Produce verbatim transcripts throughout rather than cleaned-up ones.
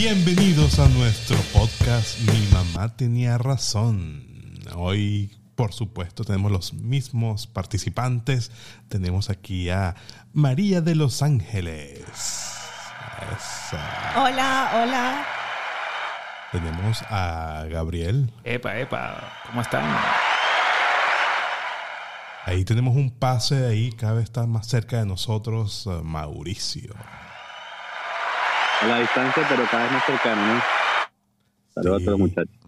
Bienvenidos a nuestro podcast Mi Mamá Tenía Razón. Hoy, por supuesto, tenemos los mismos participantes. Tenemos aquí a María de Los Ángeles. Esa. Hola, hola. Tenemos a Gabriel. Epa, epa, ¿cómo están? Ahí tenemos un pase, ahí cada vez está más cerca de nosotros, uh, Mauricio. A la distancia, pero cada vez más cercano, ¿no? Saludos sí. a todos los muchachos.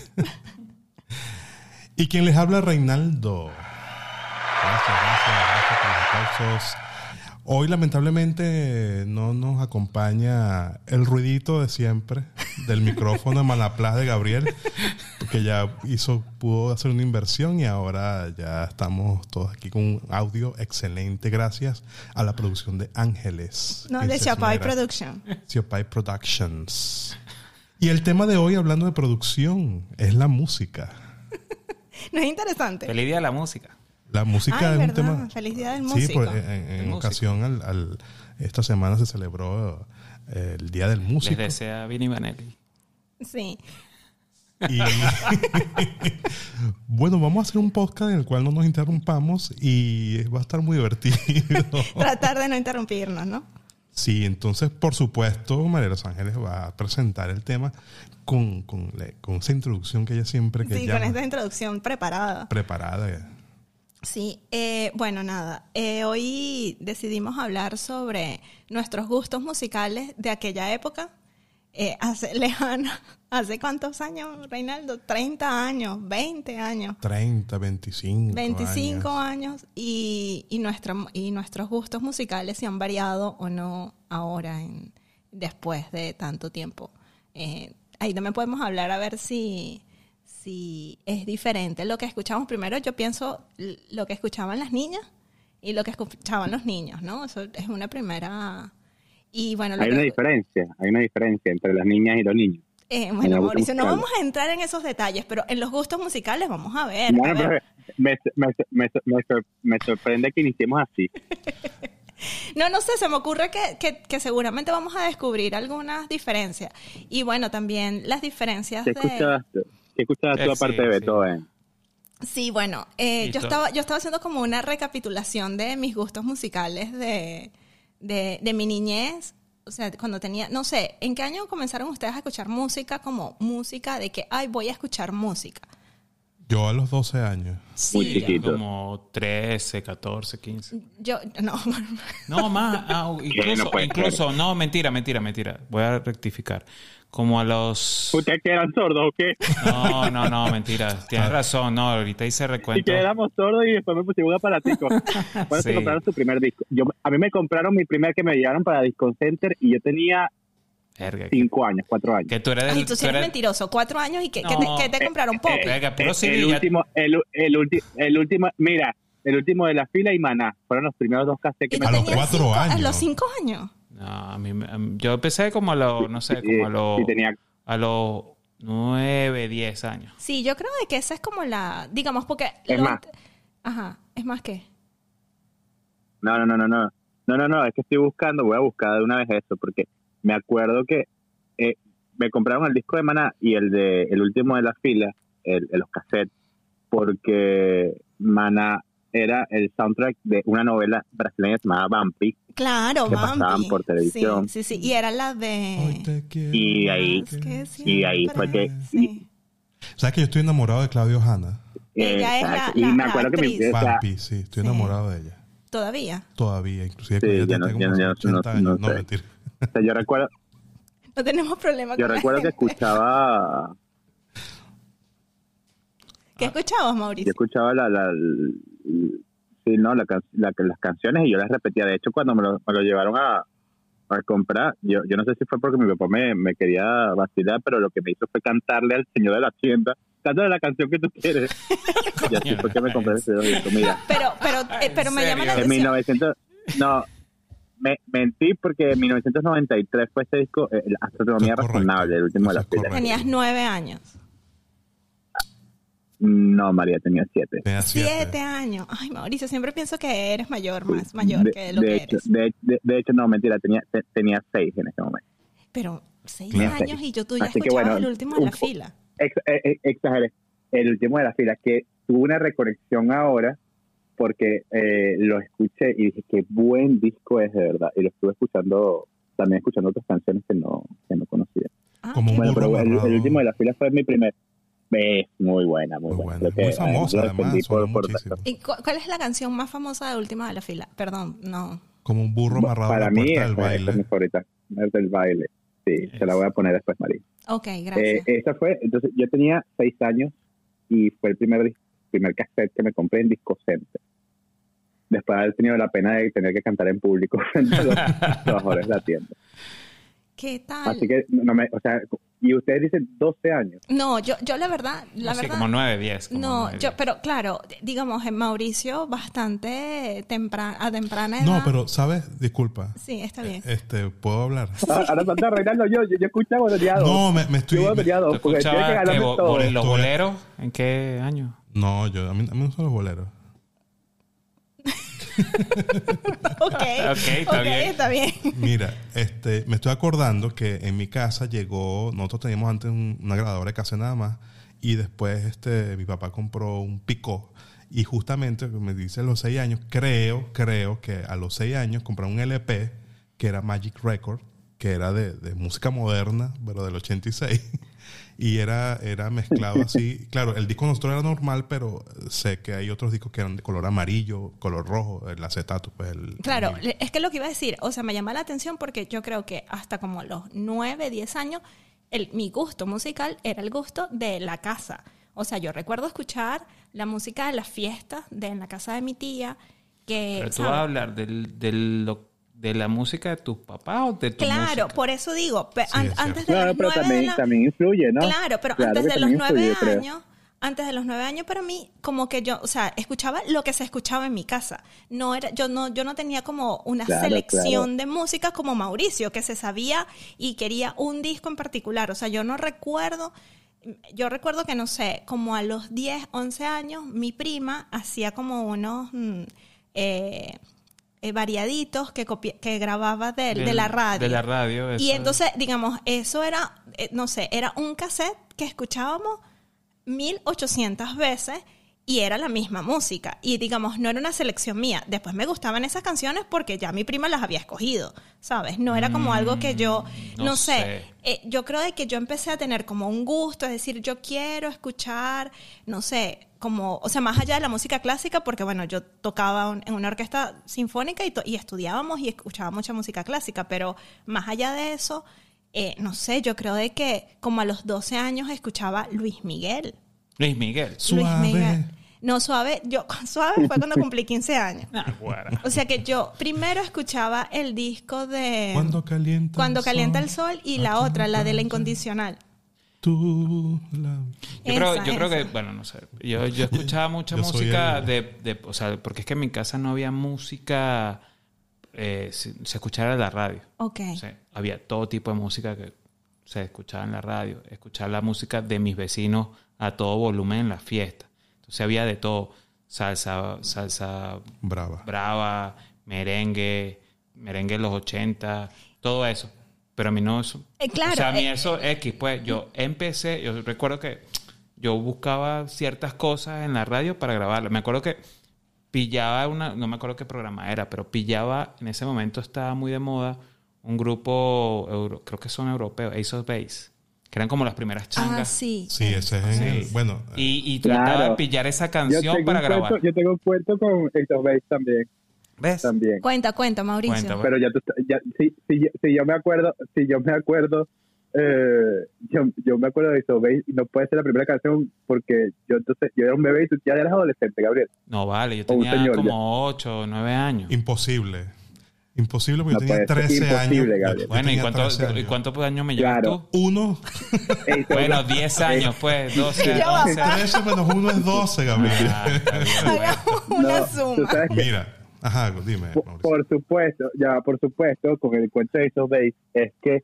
Y quien les habla, Reinaldo. Gracias, gracias, gracias por los aplausos. Hoy, lamentablemente, no nos acompaña el ruidito de siempre del micrófono de Malaplas de Gabriel, que ya hizo, pudo hacer una inversión y ahora ya estamos todos aquí con un audio excelente gracias a la producción de Ángeles. No, de Xiaopai Production. Xiaopai Productions. Y el tema de hoy, hablando de producción, es la música. ¿No es interesante? Feliz día de la música. La música Ay, es verdad. un tema. Feliz día del músico. Sí, pues en, en ocasión al, al esta semana se celebró eh, el día del músico. Les desea Vinny Vanelli. Sí. Y bueno, vamos a hacer un podcast en el cual no nos interrumpamos y va a estar muy divertido. Tratar de no interrumpirnos, ¿no? Sí, entonces, por supuesto, María de Los Ángeles va a presentar el tema con, con, con esa introducción que ella siempre que Sí, llama, con esta introducción preparada. Preparada. Sí, eh, bueno, nada. Eh, hoy decidimos hablar sobre nuestros gustos musicales de aquella época. Eh, hace lejana. ¿Hace cuántos años, Reinaldo? treinta años, veinte años. treinta, veinticinco veinticinco años. Y, y, nuestro, y nuestros gustos musicales si han variado o no ahora, en, después de tanto tiempo. Eh, ahí también podemos hablar a ver si... si es diferente lo que escuchamos primero. Yo pienso lo que escuchaban las niñas y lo que escuchaban los niños, ¿no? Eso es una primera... Y bueno, lo hay que... una diferencia, hay una diferencia entre las niñas y los niños. Eh, bueno, Mauricio, no vamos a entrar en esos detalles, pero en los gustos musicales vamos a ver. Bueno, a ver. Me, me, me, me, me sorprende que iniciemos así. No, no sé, se me ocurre que, que, que seguramente vamos a descubrir algunas diferencias. Y bueno, también las diferencias ¿Qué de... escuchaste? ¿Qué escuchabas tú Eh, aparte sí, de Beethoven? Sí, bueno, eh, yo estaba yo estaba haciendo como una recapitulación de mis gustos musicales de, de, de mi niñez. O sea, cuando tenía, no sé, ¿en qué año comenzaron ustedes a escuchar música como música de que, ay, voy a escuchar música? Yo a los doce años. Sí, Muy chiquito. Como trece, catorce, quince. Yo, no. No, más. Ah, incluso, no incluso no, mentira, mentira, mentira. Voy a rectificar. Como a los... ¿Ustedes que eran sordos o qué? No, no, no, mentira. Tienes razón, no, ahorita hice Y recuento. que éramos sordos y después me pusieron un aparatico. ¿Cuándo Sí. se compraron su primer disco? Yo, a mí me compraron mi primer que me llevaron para Disco Center y yo tenía Verga, cinco años, cuatro años. que tú eres... Ay, del- tú sí tú eres eres- mentiroso. Cuatro años y ¿qué, ¿qué, No. te, qué te compraron? Pop. Verga, puro el, C D, el ya- último, el, el, ulti, el último, mira, el último de la fila y Maná. Fueron los primeros dos cassettes que ¿Y me tú A los tenías cuatro cinco- años. A los cinco años. No, a mí, me- a mí- yo empecé como a los, no sé, como a los... Sí, tenía... A los nueve, diez años. Sí, yo creo de que esa es como la, digamos, porque... Es lo más. ant- Ajá, ¿es más qué? No, no, no, no, no. No, no, no, es que estoy buscando, voy a buscar de una vez eso, porque me acuerdo que eh, me compraron el disco de Maná y el de el último de la fila, el, el- los cassettes, porque Maná era el soundtrack de una novela brasileña llamada Vampi, Claro, que Bambi. pasaban por televisión. Sí, sí, sí. Y era la de... Hoy te quiero Y ahí- más Es que y ahí siempre- fue que- Sí. ¿Sabes que yo estoy enamorado de Claudio Hanna? Ella es la- exacto. Y la- me la acuerdo que mi, actriz. o sea, Vampi, sí, estoy Sí. enamorado de ella. ¿Todavía? Todavía, inclusive Sí, cuando ella ya no- tenga ya como no- ochenta no- años. no No, sé. mentira. o sea, yo recuerdo, No tenemos problema yo con la recuerdo que gente. escuchaba, ¿Qué escuchabas, yo Mauricio? escuchaba la, la, sí, no, la, can- la- las canciones y yo las repetía. De hecho, cuando me lo, me lo llevaron a, a comprar, yo, yo no sé si fue porque mi papá me, me quería vacilar, pero lo que me hizo fue cantarle al señor de la tienda, cántale la canción que tú quieres. Y así fue que me compré ese disco. Mira, Pero, pero, eh, pero me ¿En llama la serio? en mil atención. novecientos, no, me mentí porque en mil novecientos noventa y tres fue ese disco, eh, La Astronomía Eso es Razonable, el último de Eso la es fila. correcto. Tenías nueve años. No, María tenía siete. Tenía Siete. siete. años. Ay, Mauricio, siempre pienso que eres mayor, más mayor de, que lo de que hecho, eres. de, de- de hecho, no, mentira, tenía, te- tenía seis en ese momento. Pero, Seis Claro. años y yo tú ya Así que escuchabas bueno, el último de la un- fila. Ex- eh, eh, exageré. El último de la fila, que tuvo una reconexión ahora porque eh, lo escuché y dije, qué buen disco es de verdad. Y lo estuve escuchando, también escuchando otras canciones que no, que no conocía. Ah, Como un qué Bueno, burro pero el, amarrado. el último de la fila fue mi primer. Es muy buena, muy, Muy buena. buena. Creo que, Muy famosa, lo además, defendí sonó por- por- muchísimo. ¿Y cu- cuál es la canción más famosa de Última de la Fila? Perdón, no. Como un burro amarrado a Para la mí, puerta esa, del esa es mi baile. favorita. Es del baile. Sí, se la voy a poner después, María. Ok, Eh, gracias. esa fue, entonces yo tenía seis años y fue el primer, dis- primer cassette que me compré en Disco Center. Después de haber tenido la pena de tener que cantar en público frente a los trabajadores de la tienda. ¿Qué tal? Así que, no me, o sea, y ustedes dicen doce años. No, yo, yo la verdad, la sí, verdad. como nueve, diez. como No, nueve, yo, diez. pero claro, digamos, en Mauricio bastante temprana, a temprana edad. No, pero, ¿sabes? Disculpa. Sí, está bien. Este, ¿puedo hablar? Ah, Ahora falta Reinaldo, yo, yo, yo escuchaba cuando tenía dos. No, me, me estoy... Yo cuando tenía ¿Tú dos, porque tiene que escuchabas qué, ganarme bo- todo. bo- los Estoy- boleros? ¿En qué año? No, yo, a mí, a mí no me gustan los boleros. Ok, está ok, bien. está bien. Mira, este, me estoy acordando que en mi casa llegó, nosotros teníamos antes un- una grabadora de cassette nada más, y después este, mi papá compró un Picó. Y justamente, me dice a los seis años, creo, creo que a los seis años compraron un L P que era Magic Record, que era de, de música moderna, pero del ochenta y seis. Y era, era mezclado así. Claro, el disco nuestro era normal, pero sé que hay otros discos que eran de color amarillo, color rojo, el acetato, pues el... Claro, el- es que lo que iba a decir, o sea, me llama la atención porque yo creo que hasta como los nueve, diez años, el, mi gusto musical era el gusto de la casa. O sea, yo recuerdo escuchar la música de las fiestas de en la casa de mi tía, que... Pero tú ¿sabes? vas a hablar del, del, lo- de la música de tus papás o de tu Claro, música. por eso digo, pe- Sí, an- es antes de Claro, los pero nueve de también, la- también influye, ¿no? Claro, pero Claro antes que de los también nueve influye, creo. años, antes de los nueve años, para mí, como que yo, o sea, escuchaba lo que se escuchaba en mi casa. No era, yo no, yo no tenía como una Claro, selección claro. de música como Mauricio, que se sabía y quería un disco en particular. O sea, yo no recuerdo, yo recuerdo que no sé, como a los diez, once años, mi prima hacía como unos mm, eh, eh, variaditos que copi- que grababa de, de Del- la radio. De la radio. Y eso. entonces, digamos, eso era, eh, no sé, era un cassette que escuchábamos mil ochocientas veces y era la misma música. Y digamos, no era una selección mía. Después me gustaban esas canciones porque ya mi prima las había escogido, ¿sabes? No era como algo que yo, no, no sé, sé. eh, yo creo de que yo empecé a tener como un gusto, es decir, yo quiero escuchar, no sé, como, o sea, más allá de la música clásica, porque bueno, yo tocaba un- en una orquesta sinfónica y, to- y estudiábamos y escuchaba mucha música clásica, pero más allá de eso, eh, no sé, yo creo de que como a los doce años escuchaba Luis Miguel. Luis Miguel. Luis Suave. Miguel. No, suave, yo, suave fue cuando cumplí quince años. Ah, guara. O sea que yo primero escuchaba el disco de Cuando calienta Cuando el calienta sol, el sol y la aquí otra, la de la playa. incondicional. Tú, la... Yo creo, Esa, yo creo que, esa. bueno, no sé. Yo, yo escuchaba mucha Yo soy música el- de, de, o sea, porque es que en mi casa no había música, eh, se, se escuchara en la radio. Ok. O sea, había todo tipo de música que se escuchaba en la radio. Escuchar la música de mis vecinos a todo volumen en las fiestas. Entonces había de todo. Salsa, salsa Brava. brava, merengue, merengue de los ochenta, todo eso. Pero a mí no eso. Eh, claro, O sea, a mí eh, eso X, pues yo empecé, yo recuerdo que yo buscaba ciertas cosas en la radio para grabarlas. Me acuerdo que pillaba una, no me acuerdo qué programa era, pero pillaba, en ese momento estaba muy de moda un grupo, euro- creo que son europeos, Ace of Base, que eran como las primeras Ah, changas. sí. Sí, ese es en Sí. el... Bueno, Y, y Claro. trataba de pillar esa Yo canción tengo, para un grabar. cuento, yo tengo un cuento con Ace of Base también. ¿Ves? también. Cuenta, cuenta, Mauricio. Cuenta, pues. Pero ya, tú, ya si, si, si yo me acuerdo, si yo me acuerdo, eh, yo, yo me acuerdo de eso, ¿veis? Y no puede ser la primera canción porque yo entonces, yo era un bebé y tú ya eras adolescente, Gabriel. No, vale, yo O un tenía señor, como ocho o nueve años. imposible. Imposible porque No yo tenía puede ser, trece imposible, años. Gabriel. Yo Bueno, ¿y tenía cuánto- trece ¿y años. cuántos años me llevas Claro. tú? Uno. Ace of Bueno, Base. diez años, pues, doce, Ya va, once. trece menos uno es doce, Gabriel. Ah, está bien, bueno. Hagamos una No, tú suma. sabes que, Mira. Ajá, dime, por, Mauricio. por supuesto, ya por supuesto, con el cuento de Ace of Base, es que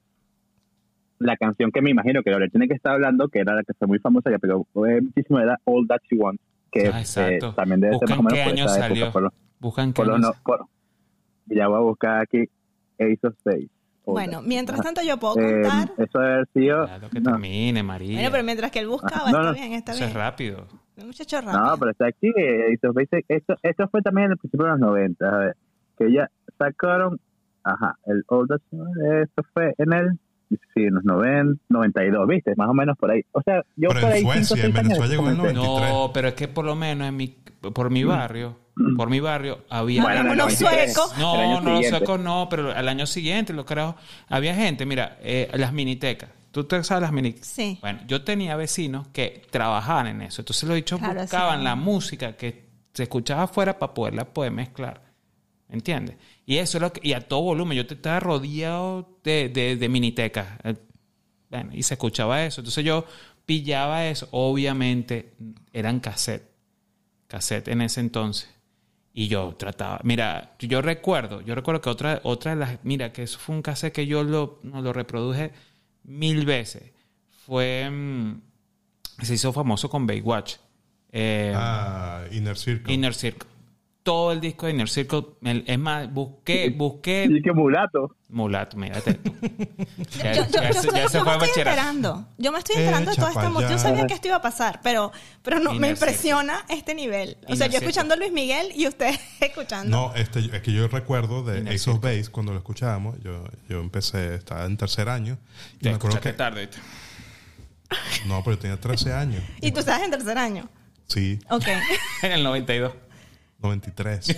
la canción que me imagino que Gabriel tiene que estar hablando, que era la que fue muy famosa, que pegó eh, muchísimo, era All That She Wants, que Ah, exacto. eh, también debe ser Busca más o en menos qué por año esa salió. época. Por los, Buscan qué por los año no- por- ya voy a buscar aquí Ace of Base. Bueno, mientras tanto yo puedo Eh, contar. eso debe haber sido... Claro que no, termine, María. Bueno, pero mientras que él buscaba, No, está no. bien, está Eso bien. es rápido. Un muchacho rápido. no, pero está aquí. eh, Ace of Base, esto, esto fue también en el principio de los noventa. A ver, que ya sacaron... Ajá, el Old esto fue en el... Sí, en los noventa, noventa y dos, ¿viste? Más o menos por ahí. O sea, yo Pero por en ahí... Suecia, cinco, en seis años Venezuela llegó en el comencé. noventa. No, pero es que por lo menos en mi, por mi barrio, por mi barrio había... Bueno, en el unos noventa y tres, suecos. el No, año no, siguiente. suecos no, pero al año siguiente, los carajos, había gente, mira, eh, las minitecas. ¿Tú te sabes las minitecas? Sí. Bueno, yo tenía vecinos que trabajaban en eso. Entonces los dichos Claro, buscaban sí. la música que se escuchaba afuera para poderla poder mezclar. ¿Entiendes? Y eso es lo que, y a todo volumen. Yo te estaba rodeado de, de, de minitecas. Eh, Bueno, y se escuchaba eso. Entonces yo pillaba eso. Obviamente eran cassette. Cassette en ese entonces. Y yo trataba... Mira, yo recuerdo... Yo recuerdo que otra, otra de las... Mira, que eso fue un cassette que yo lo, no, lo reproduje mil veces. Fue... mm, se hizo famoso con Baywatch. Eh, Ah, Inner Circle. Inner Circle. Todo el disco de Inner Circle. el- Es más, busqué... busqué Y que mulato. Mulato, mírate tú. Ya, Yo, yo- ya yo se- estoy, ya se yo fue me a estoy bachillerato. enterando. Yo me estoy enterando de Echa toda esta pa' música. Yo allá. sabía que esto iba a pasar, pero, pero no, me Inner impresiona este nivel. O sea, Inner yo Circle. escuchando a Luis Miguel y ustedes escuchando. No, este, es que yo recuerdo de Inner Ace of Base cuando lo escuchábamos. Yo, yo empecé, estaba en tercer año. Y Te me acuerdo escuchaste que. tarde. ¿viste? No, pero yo tenía trece años. Y tú estabas en tercer año. Sí, Ok. En el noventa y dos. noventa y tres.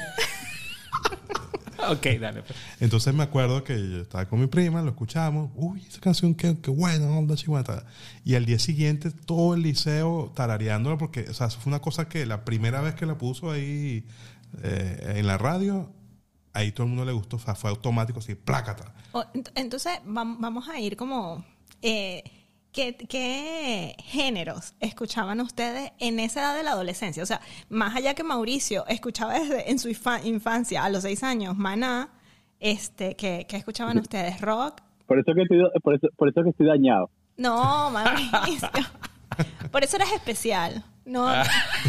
Ok, dale. Pues. Entonces me acuerdo que yo estaba con mi prima, lo escuchamos. Uy, esa canción, qué, qué buena, onda chihuahua. Y al día siguiente, todo el liceo tarareándola, porque, o sea, eso fue una cosa que la primera vez que la puso ahí eh, en la radio, ahí todo el mundo le gustó, o sea, fue automático, así, plácata. O- ent- Entonces, vam- vamos a ir como... eh, ¿qué, ¿Qué géneros escuchaban ustedes en esa edad de la adolescencia? O sea, más allá que Mauricio escuchaba desde en su infa- infancia, a los seis años, Maná, este, ¿qué, qué escuchaban ustedes? ¿Rock? Por eso que estoy, por eso, por eso que estoy dañado. No, Mauricio. Por eso eres especial. No, Ah.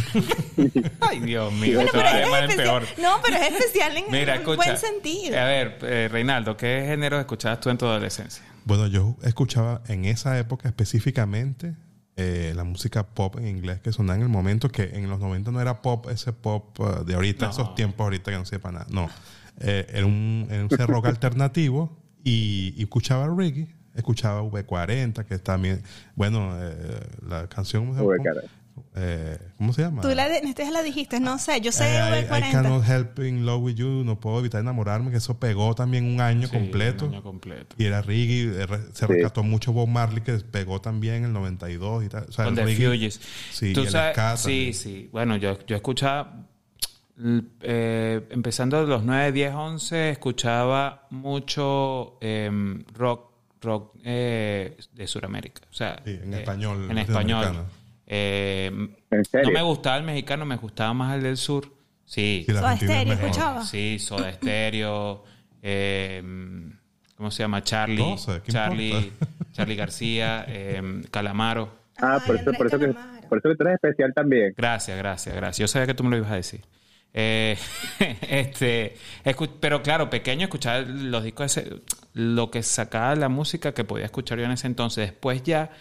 Ay, Dios mío. bueno, esto pero va de eres mal en especial. peor. No, pero es especial en Mira, un escucha. buen sentido. A ver, eh, Reinaldo, ¿qué género escuchabas tú en tu adolescencia? Bueno, yo escuchaba en esa época específicamente eh, la música pop en inglés que sonaba en el momento, que en los noventa no era pop, ese pop uh, de ahorita, No. esos tiempos ahorita que no sepa nada. No, eh, era un, era un rock alternativo y, y escuchaba reggae, escuchaba V cuarenta, que también, bueno, eh, la canción, ¿cómo se V llama? cuarenta. Eh, ¿Cómo se llama? Tú la, de, esta la dijiste, no sé, yo sé Eh, I, V I cuarenta. cannot help in love with you, no puedo evitar enamorarme, que eso pegó también un año Sí, completo. un año completo. Y era reggae, eh, re- se Sí. rescató mucho Bob Marley, que pegó también en el noventa y dos y tal. O sea, Con el The reggae- Fugees. Sí, Tú y el sabes- ska sí, también. sí. Bueno, yo, yo escuchaba, l- eh, empezando de los nueve, diez, once, escuchaba mucho em, rock, rock eh, de Sudamérica. O sea, Sí, en eh, español, En español. latinoamericano. Eh, ¿En serio? no me gustaba el mexicano, me gustaba más el del sur. Sí. Sí, la Soda Argentina es Stereo, mejor. escuchaba. Sí, Soda Stereo, eh, ¿cómo se llama? Charlie, No sé, ¿qué Charlie, importa? Charlie García, eh, Calamaro. Ah, por Ay, eso, por, eso Andrés que, Calamaro. por eso que tú eres especial también. Gracias, gracias, gracias. Yo sabía que tú me lo ibas a decir. Eh, este, escu- pero claro, pequeño escuchaba los discos, ese, lo que sacaba la música que podía escuchar yo en ese entonces. Después ya,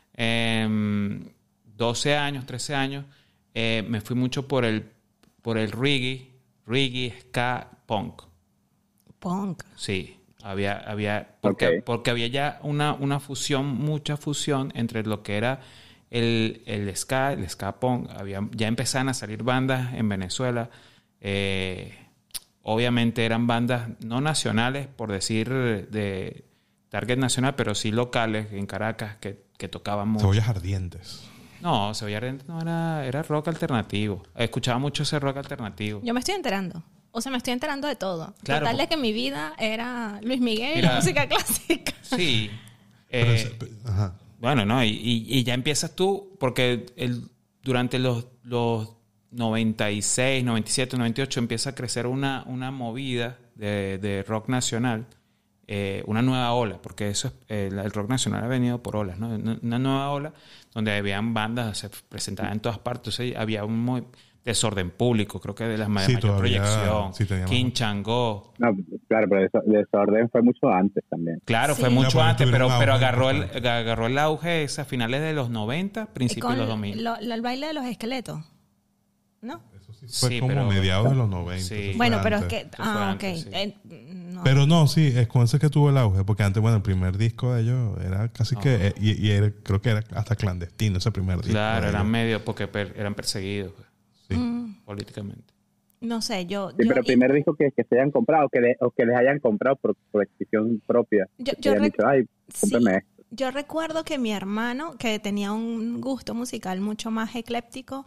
eh, doce años, trece años, eh, me fui mucho por el, por el reggae, reggae, ska, punk. Punk. Sí, había, había porque, Ok. porque había ya una, una fusión, mucha fusión entre lo que era el, el ska, el ska punk. Había, ya empezaban a salir bandas en Venezuela. Eh, obviamente eran bandas no nacionales, por decir de target nacional, pero sí locales en Caracas que, que tocaban mucho. Cebollas ardientes. No, Sevilla Ardiente no era, era rock alternativo. Escuchaba mucho ese rock alternativo. Yo me estoy enterando. O sea, me estoy enterando de todo. Claro, Total de po- que mi vida era Luis Miguel y Mira. la música clásica. Sí. Pero Eh, ese- pe- ajá. Bueno, no, y, y- y ya empiezas tú, porque el, durante los, los noventa y seis, noventa y siete, noventa y ocho empieza a crecer una, una movida de, de rock nacional, eh, una nueva ola, porque eso es, eh, el rock nacional ha venido por olas, ¿no? Una una nueva ola donde habían bandas, se presentaban en todas partes, entonces había un... mo- Desorden Público, creo que de las Sí, mayor todavía, proyección. sí, teníamos- King Changó. No, claro, pero eso- Desorden fue mucho antes también. Claro, Sí. fue mucho Claro, antes, tuvieron pero, un pero auge agarró el, importante. agarró el auge es a finales de los noventa, Y principios de con los dos mil. lo- lo- el baile de los esqueletos, ¿no? Eso sí fue Sí, como pero- mediados de los noventa. Sí. eso fue Bueno, pero es antes. que... Eso fue Ah, antes, ok. sí. Eh, no. Pero no, sí, es con ese que tuvo el auge, porque antes, bueno, el primer disco de ellos era casi No. que, eh, y, y era- creo que era hasta clandestino ese primer disco. Claro, de eran ellos. medio porque per- eran perseguidos pues, Sí. Mm, políticamente. no sé, yo... Sí, yo- pero primer disco que, que se hayan comprado, que le- o que les hayan comprado por, por decisión propia. Yo- que yo hayan rec- dicho, ay, sí. cómprame esto. Yo recuerdo que mi hermano, que tenía un gusto musical mucho más ecléptico,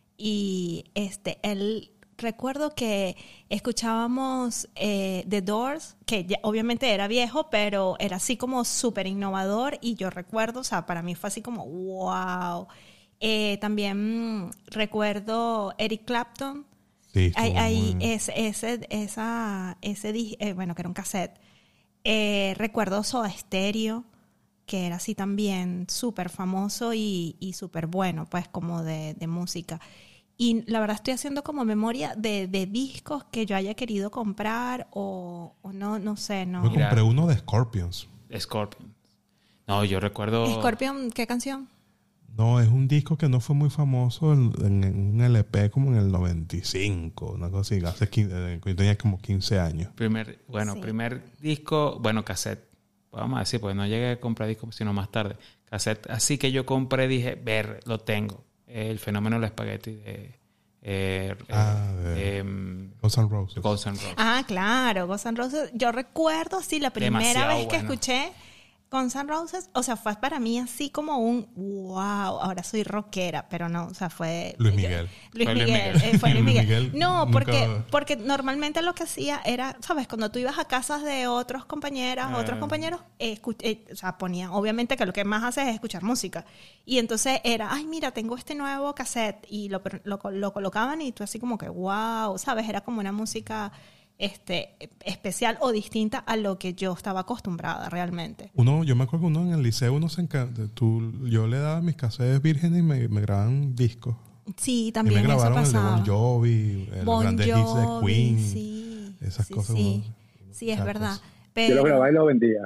y este, él recuerdo que escuchábamos eh, The Doors, que ya- obviamente era viejo, pero era así como súper innovador, y yo recuerdo, o sea, para mí fue así como wow. Eh, también mm, recuerdo Eric Clapton. Sí, Hay, estuvo hay muy- ese, ese, esa, ese, di- eh, bueno, que era un cassette. Eh, recuerdo Soda Stereo, que era así también súper famoso y, y súper bueno, pues como de, de música. Y la verdad estoy haciendo como memoria de, de discos que yo haya querido comprar o, o no, no sé, no. Me Mira. compré uno de Scorpions. Scorpion. No, yo recuerdo... Scorpion, ¿qué canción? No, es un disco que no fue muy famoso en, en- en un L P como en el noventa y cinco, una cosa así. Hace quince, eh, yo tenía como quince años. Primer, bueno, Sí. primer disco, bueno, cassette. Vamos a decir, pues no llegué a comprar discos, sino más tarde. Cassette. Así que yo compré, dije, ver, lo tengo. El fenómeno del espagueti de... Eh, Ah, eh, de- em, Guns N' Roses. Guns N' Roses. Ah, claro, Guns N' Roses. Yo recuerdo, sí, la primera Demasiado vez que bueno. escuché Guns N' Roses, o sea, fue para mí así como un wow, ahora soy rockera, pero no, o sea, fue... Luis yo- Miguel. Luis Fue Luis Miguel, Miguel. eh, fue Luis Luis Miguel. Miguel No, nunca- porque, porque normalmente lo que hacía era, ¿sabes? Cuando tú ibas a casas de otros compañeras, Ah. otros compañeros, eh, escu- eh, o sea, ponían, obviamente que lo que más haces es escuchar música. Y entonces era, ay, mira, tengo este nuevo cassette, y lo, lo, lo colocaban y tú así como que, wow, ¿sabes? Era como una música este, especial o distinta a lo que yo estaba acostumbrada realmente. Uno, yo me acuerdo que uno en el liceo, uno se encanta. Tú, yo le daba mis cassettes vírgenes y me, me grababan discos. Sí, Y también me eso grabaron el de pasaba. Bon Jovi, el Bon grandes hits de Jovi, Queen. sí, esas sí, cosas. sí, uno- sí, es esas verdad. cosas. Yo Pero, los grababa y los vendía.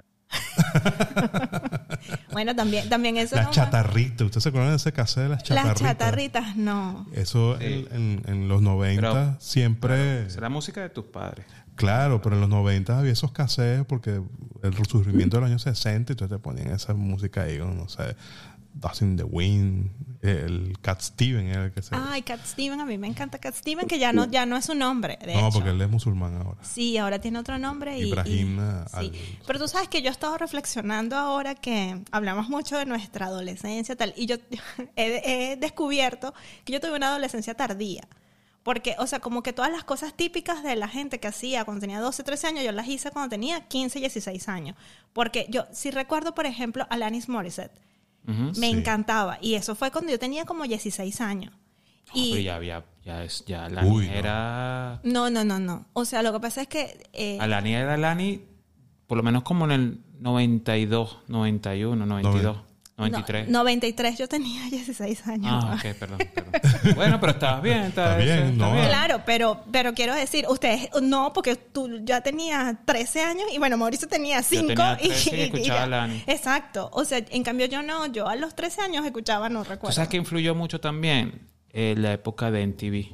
bueno, también, también eso Las no- chatarritas. ¿Ustedes se acuerdan de ese cassette de las chatarritas? Las chatarritas, no. Eso Sí. en, en- en los noventa Pero- siempre... Esa es la música de tus padres. Claro, pero en los noventa había esos cassettes porque el surgimiento de los años sesenta, y entonces te ponían esa música ahí, no sé, Dust in the Wind, el Cat Steven era el que se... Ay, Cat Steven, a mí me encanta Cat Steven, que ya no, ya no es su nombre, de no, hecho. porque él es musulmán ahora. Sí, ahora tiene otro nombre. Y, Ibrahim, y- eh, sí. al- Pero tú sabes que yo he estado reflexionando ahora que hablamos mucho de nuestra adolescencia y tal, y yo he, he descubierto que yo tuve una adolescencia tardía. Porque, o sea, como que todas las cosas típicas de la gente que hacía cuando tenía doce, trece años, yo las hice cuando tenía quince, dieciséis años. Porque yo, si recuerdo, por ejemplo, Alanis Morissette, Ujú. me Sí. encantaba. Y eso fue cuando yo tenía como dieciséis años. No, Y pero ya había, ya es, ya la Uy, no. era... no, no, no, no. O sea, lo que pasa es que... eh, Alani era Alani, por lo menos como en el noventa y dos, noventa y uno, noventa y dos, noventa y tres. no, noventa y tres yo tenía dieciséis años. Ah, ok, perdón, perdón. Bueno, pero estabas bien. Está bien, no. Claro, pero, pero quiero decir, ustedes no, porque tú ya tenías trece años y bueno, Mauricio tenía cinco. tenía trece y escuchaba ya. a Lani. Exacto. O sea, en cambio yo no, yo a los trece años escuchaba, no ¿Tú recuerdo. sabes que influyó mucho también? Eh, la época de M T V.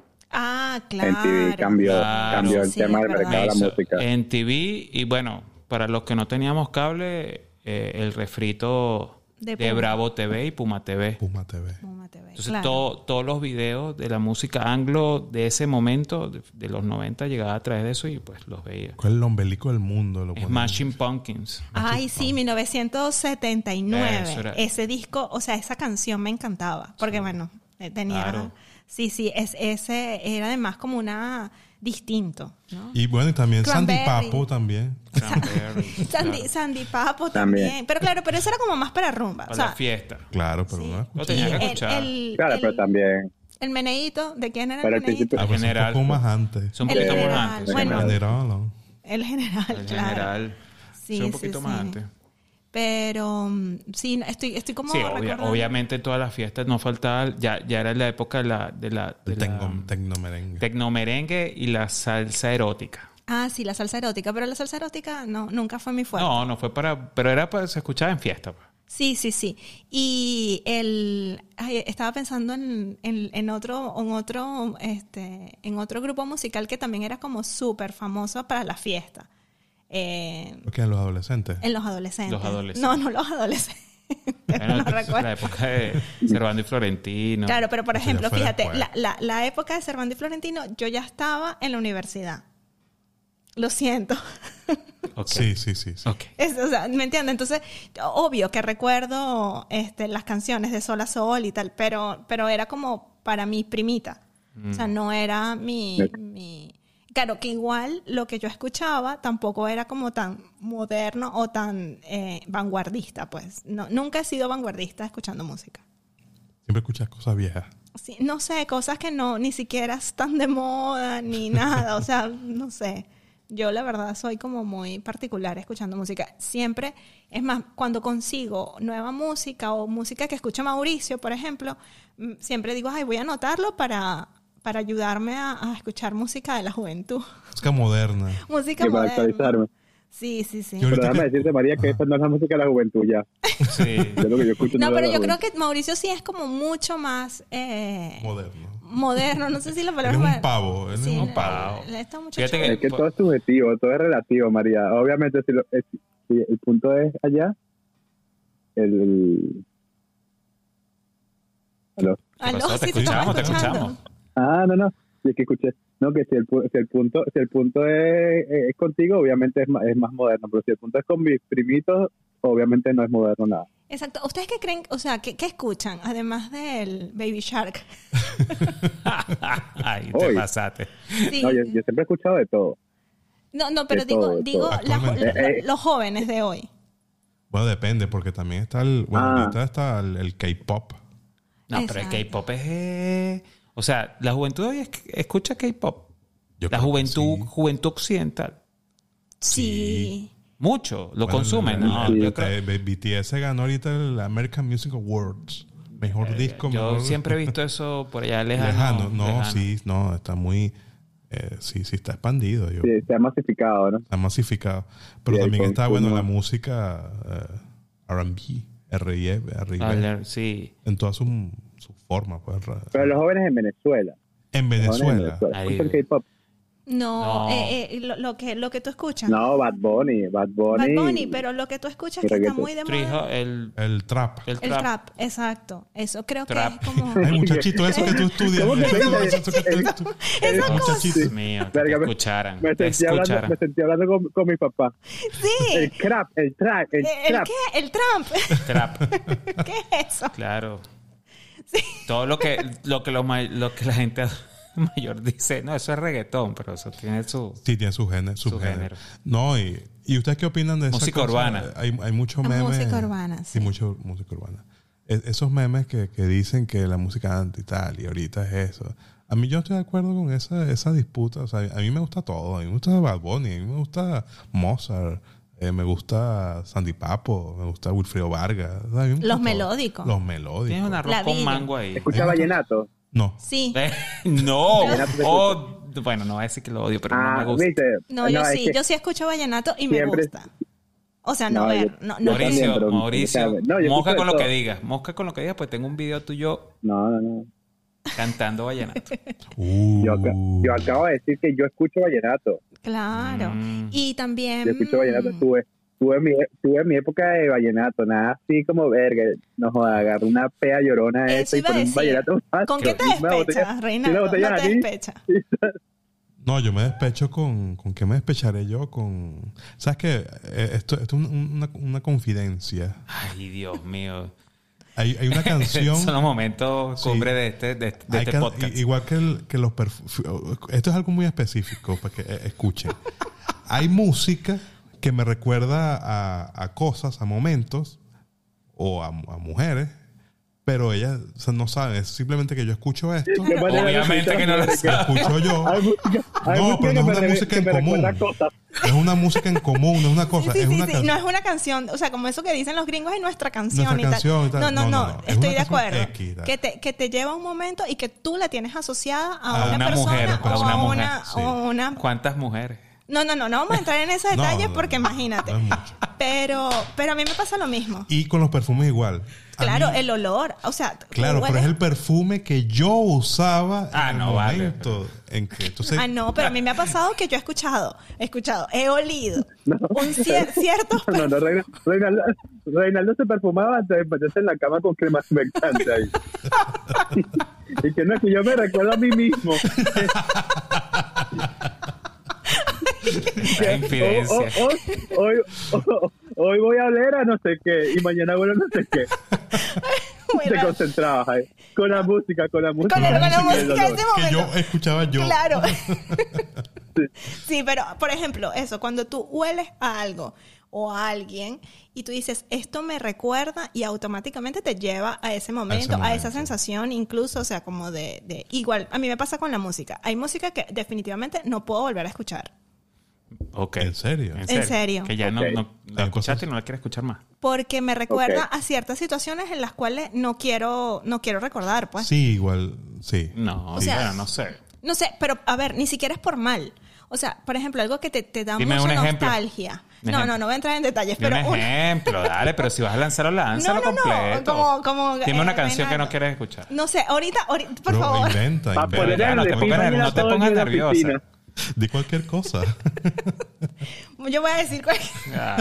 Ah, claro. M T V cambió, Claro. cambió el Sí, tema es del verdad. mercado de la Eso, música. M T V y bueno, para los que no teníamos cable, eh, el refrito De de, Puma. Bravo T V y Puma T V. Puma T V. Puma T V, Entonces claro. todo- todos los videos de la música anglo de ese momento, de, de los noventa, llegaba a través de eso y pues los veía. ¿Cuál es el ombelico del mundo? Lo ponen. Smashing Pumpkins. Ay, sí, mil novecientos setenta y nueve. Eso era. Ese disco, o sea, esa canción me encantaba. Porque, bueno, eh, tenía... Claro. Sí, sí, es, ese era además como una... Distinto, ¿no? Y bueno, y también Sandy Cranberry. Papo también. Cranberry, Sandy, claro. Sandy Papo también. También. Pero claro, pero eso era como más para rumba. Para o sea, la fiesta. Claro, pero sí. no Lo escuché. tenía Y que el, escuchar. el, Claro, el- pero también. el meneíto, ¿de quién era Pero el al principio- meneíto? Ah, pues un General. poco más antes. Es un El poquito más general, antes. bueno. sí, General, ¿no? El general, El claro. general. Sí, Sí, un sí, poquito sí. más antes. Pero mm, sí, estoy, estoy como Sí, obvia- recordando. obviamente en todas las fiestas no faltaba, ya, ya era la época de la, de la, de El la tecno, tecnomerengue. tecnomerengue y la salsa erótica. Ah, sí, la salsa erótica, pero la salsa erótica no, nunca fue mi fuerte. No, no fue para, pero era para, se escuchaba en fiesta. Pues. Sí, sí, sí. Y el ay, estaba pensando en, en, en otro, en otro, este, en otro grupo musical que también era como súper famoso para la fiesta. Eh, Porque en los adolescentes. en los adolescentes. Los adolescentes. No, no los adolescentes. Bueno, No pues, recuerdo. la época de Servando y Florentino. Claro, pero por Eso ya ejemplo, fue fíjate, después. la, la, la época de Servando y Florentino, yo ya estaba en la universidad. Lo siento. Ok. Sí, sí, sí. sí. Ok. Es, o sea, ¿me entiendes? Entonces, obvio que recuerdo este, las canciones de Sol a Sol y tal, pero, pero era como para mi primita. O sea, no era mi, mi... Claro, que igual lo que yo escuchaba tampoco era como tan moderno o tan eh, vanguardista, pues. No, nunca he sido vanguardista escuchando música. Siempre escuchas cosas viejas. Sí, no sé, cosas que no ni siquiera están de moda ni nada. O sea, no sé. Yo la verdad soy como muy particular escuchando música. Siempre, es más, cuando consigo nueva música o música que escucha Mauricio, por ejemplo, mm, siempre digo, ay, voy a anotarlo para, para ayudarme a, a escuchar música de la juventud. Música moderna. Música Que para moderna. actualizarme. Sí, sí, sí. Yo- Pero ahorita déjame que- decirte, María, que esta no es la música de la juventud ya. Sí. Es lo que yo escucho. No, es la pero yo juventud. creo que Mauricio sí es como mucho más eh, Moderno. moderno. No sé si la palabra Él es un es- pavo, él es Sí, un le- pavo. le- Este muchacho... Fíjate que- Es que todo es subjetivo, todo es relativo, María. Obviamente, si, lo, es- si el punto es allá, el... el- ¿Aló? Aló, pasó? Te sí, te estaba escuchamos, te escuchando. escuchamos. Ah, no, no. Sí, es que escuché. No, que si el, pu- si el punto si el punto es, es contigo, obviamente es más, es más moderno. Pero si el punto es con mis primitos, obviamente no es moderno nada. Exacto. ¿Ustedes qué creen? O sea, ¿qué, qué escuchan? Además del Baby Shark. Ay, te Hoy. pasaste. Sí. No, yo, yo siempre he escuchado de todo. No, no, pero de digo, todo, de digo todo. la- Actualmente. lo- Eh, eh. los jóvenes de hoy. Bueno, depende, porque también está el... Bueno, Ah. ahorita está el, el K-pop. No, pero el Exacto. K-pop es... eh, O sea, la juventud hoy es- escucha K-pop. Yo La creo que juventud, sí. juventud occidental. Sí. Mucho. Lo Bueno, consumen, el- ¿no? el- Yo el- creo- el B T S ganó ahorita el American Music Awards. Mejor disco, Yo mejor... siempre he visto eso por allá lejano. Lejano. No, lejano. sí, no, está muy... eh, sí, sí, está expandido. Yo, Sí, se ha masificado, ¿no? Está masificado. Pero Sí, también el está, bueno, consumo. la música eh, R and B, R y B, R y B, Hablar- sí. en todas sus su formas. Pues, ra- Pero los jóvenes en Venezuela. en los jóvenes en Venezuela. Venezuela. Ahí. ¿Escuchan K-pop? No, No. eh, eh, lo, lo que, lo que tú escuchas. No, Bad Bunny. Bad Bunny. Bad Bunny, pero lo que tú escuchas y que está reggaetón. muy de Trijo, moda. el, El trap. el El trap. trap, exacto. Eso creo Trap. que es como... Ay, muchachito, eso que tú estudias. ¿Cómo que eso, eso, eso que tú estu- Esa muchachito. Dios mío, que te Verga, me- escucharan. Me Te sentí hablando, escucharan. me sentí hablando con, con mi papá. Sí. El crap, el trap, el, ¿El trap. qué? El Trump. Trap. ¿Qué es eso? Claro. Todo lo que, lo que, lo, ma- lo que la gente mayor dice, no, eso es reggaetón, pero eso tiene su... Sí, tiene su género. Su Su género. género. No, y, ¿y ustedes qué opinan de esa Música cosa? urbana. Hay, hay muchos La memes. música urbana, sí. Sí, mucho música urbana. E- esos memes que, que dicen que la música anti y tal, y ahorita es eso. A mí yo estoy de acuerdo con esa, esa disputa. O sea, a mí me gusta todo. A mí me gusta Bad Bunny, a mí me gusta Mozart, eh, me gusta Sandy Papo, me gusta Wilfredo Vargas. O sea, a mí me gusta Los todo. melódicos. Los melódicos. Tienes un arroz La con villa. mango ahí. ¿Escucha vallenato? No. Sí. no. Vallenato te Oh, bueno, no voy a decir que lo odio, pero no Ah, me gusta. viste. No, yo es sí. que Yo sí escucho vallenato y me siempre- gusta. O sea, no, No, ver. yo- No, no, yo Mauricio, también, pero- Mauricio, o sea, no, yo mosca escucho con de lo que todo. digas. Mosca con lo que digas, pues tengo un video tuyo No, no, no. cantando vallenato. Uh. Yo, aca- yo acabo de decir que yo escucho vallenato. Claro. Mm. Y también... Yo escucho vallenato. Tuve, tuve, mi, tuve mi época de vallenato. Nada así como verga. No jodas, agarré una pea llorona Eso esa y iba a poner un decir. vallenato fácil. ¿Con qué te Una botella- despechas, una Reinaldo? botella No te aquí. despechas. No, yo me despecho con... ¿Con qué me despecharé yo? Con... ¿Sabes qué? Eh, Esto, esto es un- una, una confidencia. Ay, Dios mío. Hay, hay una canción... Son los momentos Sí. cumbre de este, de, de hay este can- podcast. i- Igual que, el- que los perfumes... Esto es algo muy específico para que eh, escuchen. Hay música que me recuerda a, a cosas, a momentos, o a, a mujeres, pero ella o sea, no sabe. Es simplemente que yo escucho esto. ¿Qué manera de Obviamente que no lo escuchar? Lo escucho yo. Hay música- hay No, música pero no que es me una re- música que en me común. recuerda cosas. Es una música en común, no es una cosa. Sí, es sí, una sí. can- No es una canción, o sea, como eso que dicen los gringos es nuestra canción, Nuestra y, tal. canción y tal. No, no, No, no, no, no. Es estoy una de canción acuerdo. X, tal. que, te, que te lleva un momento y que tú la tienes asociada a, A una, una persona mujer, o a una a mujer, una, sí. o una... ¿Cuántas mujeres? No, no, no, no vamos a entrar en ese No, detalle no, porque no. imagínate. No es mucho. Pero, pero a mí me pasa lo mismo. Y con los perfumes igual. A Claro, mí- el olor. O sea, tú Claro, pero hueles- es el perfume que yo usaba Ah, en no, el vale, momento en que... Entonces, Ah, no, pero a mí me ha pasado que yo he escuchado, he escuchado, he olido un cier- ciertos No, no, Reina- Reinaldo, Reinaldo se perfumaba antes de meterse en la cama con crema humectante ahí. Y que no, es que yo me recuerdo a mí mismo. La infidencia. O- o- hoy, o- hoy voy a oler a no sé qué y mañana vuelvo a no sé qué. Te Bueno, concentrabas ahí. Con la música, con la música. Con, el- con la y el música de olor. ese que momento. yo escuchaba yo. Claro. Sí, pero por ejemplo, eso, cuando tú hueles a algo o a alguien y tú dices, esto me recuerda y automáticamente te lleva a ese momento, a, momento. esa sensación, incluso, o sea, como de, de... Igual, a mí me pasa con la música. Hay música que definitivamente no puedo volver a escuchar. Ok. ¿En serio? En serio. Que ya Ok. no, no la Hay escuchaste cosas- y no la quieres escuchar más. Porque me recuerda Ok. a ciertas situaciones en las cuales no quiero, no quiero recordar, pues. Sí, igual, sí. No, O sea, bueno, no sé. No sé, pero a ver, ni siquiera es por mal. O sea, por ejemplo, algo que te, te da Dime mucha un ejemplo. nostalgia. Un No, ejemplo. no, no voy a entrar en detalles, Dime pero un un- ejemplo, dale, pero si vas a lanzarlo, lánzalo No, no, no, completo. como- como, Dime una eh, canción que Reinaldo. no quieres escuchar. No sé, ahorita, ahorita por Pero favor. inventa, Pa' inventa. poner Ya, no el te de pongas- Pima no te todo el pongas día en la nerviosa. piscina. De cualquier cosa. Yo voy a decir cuál- Ay.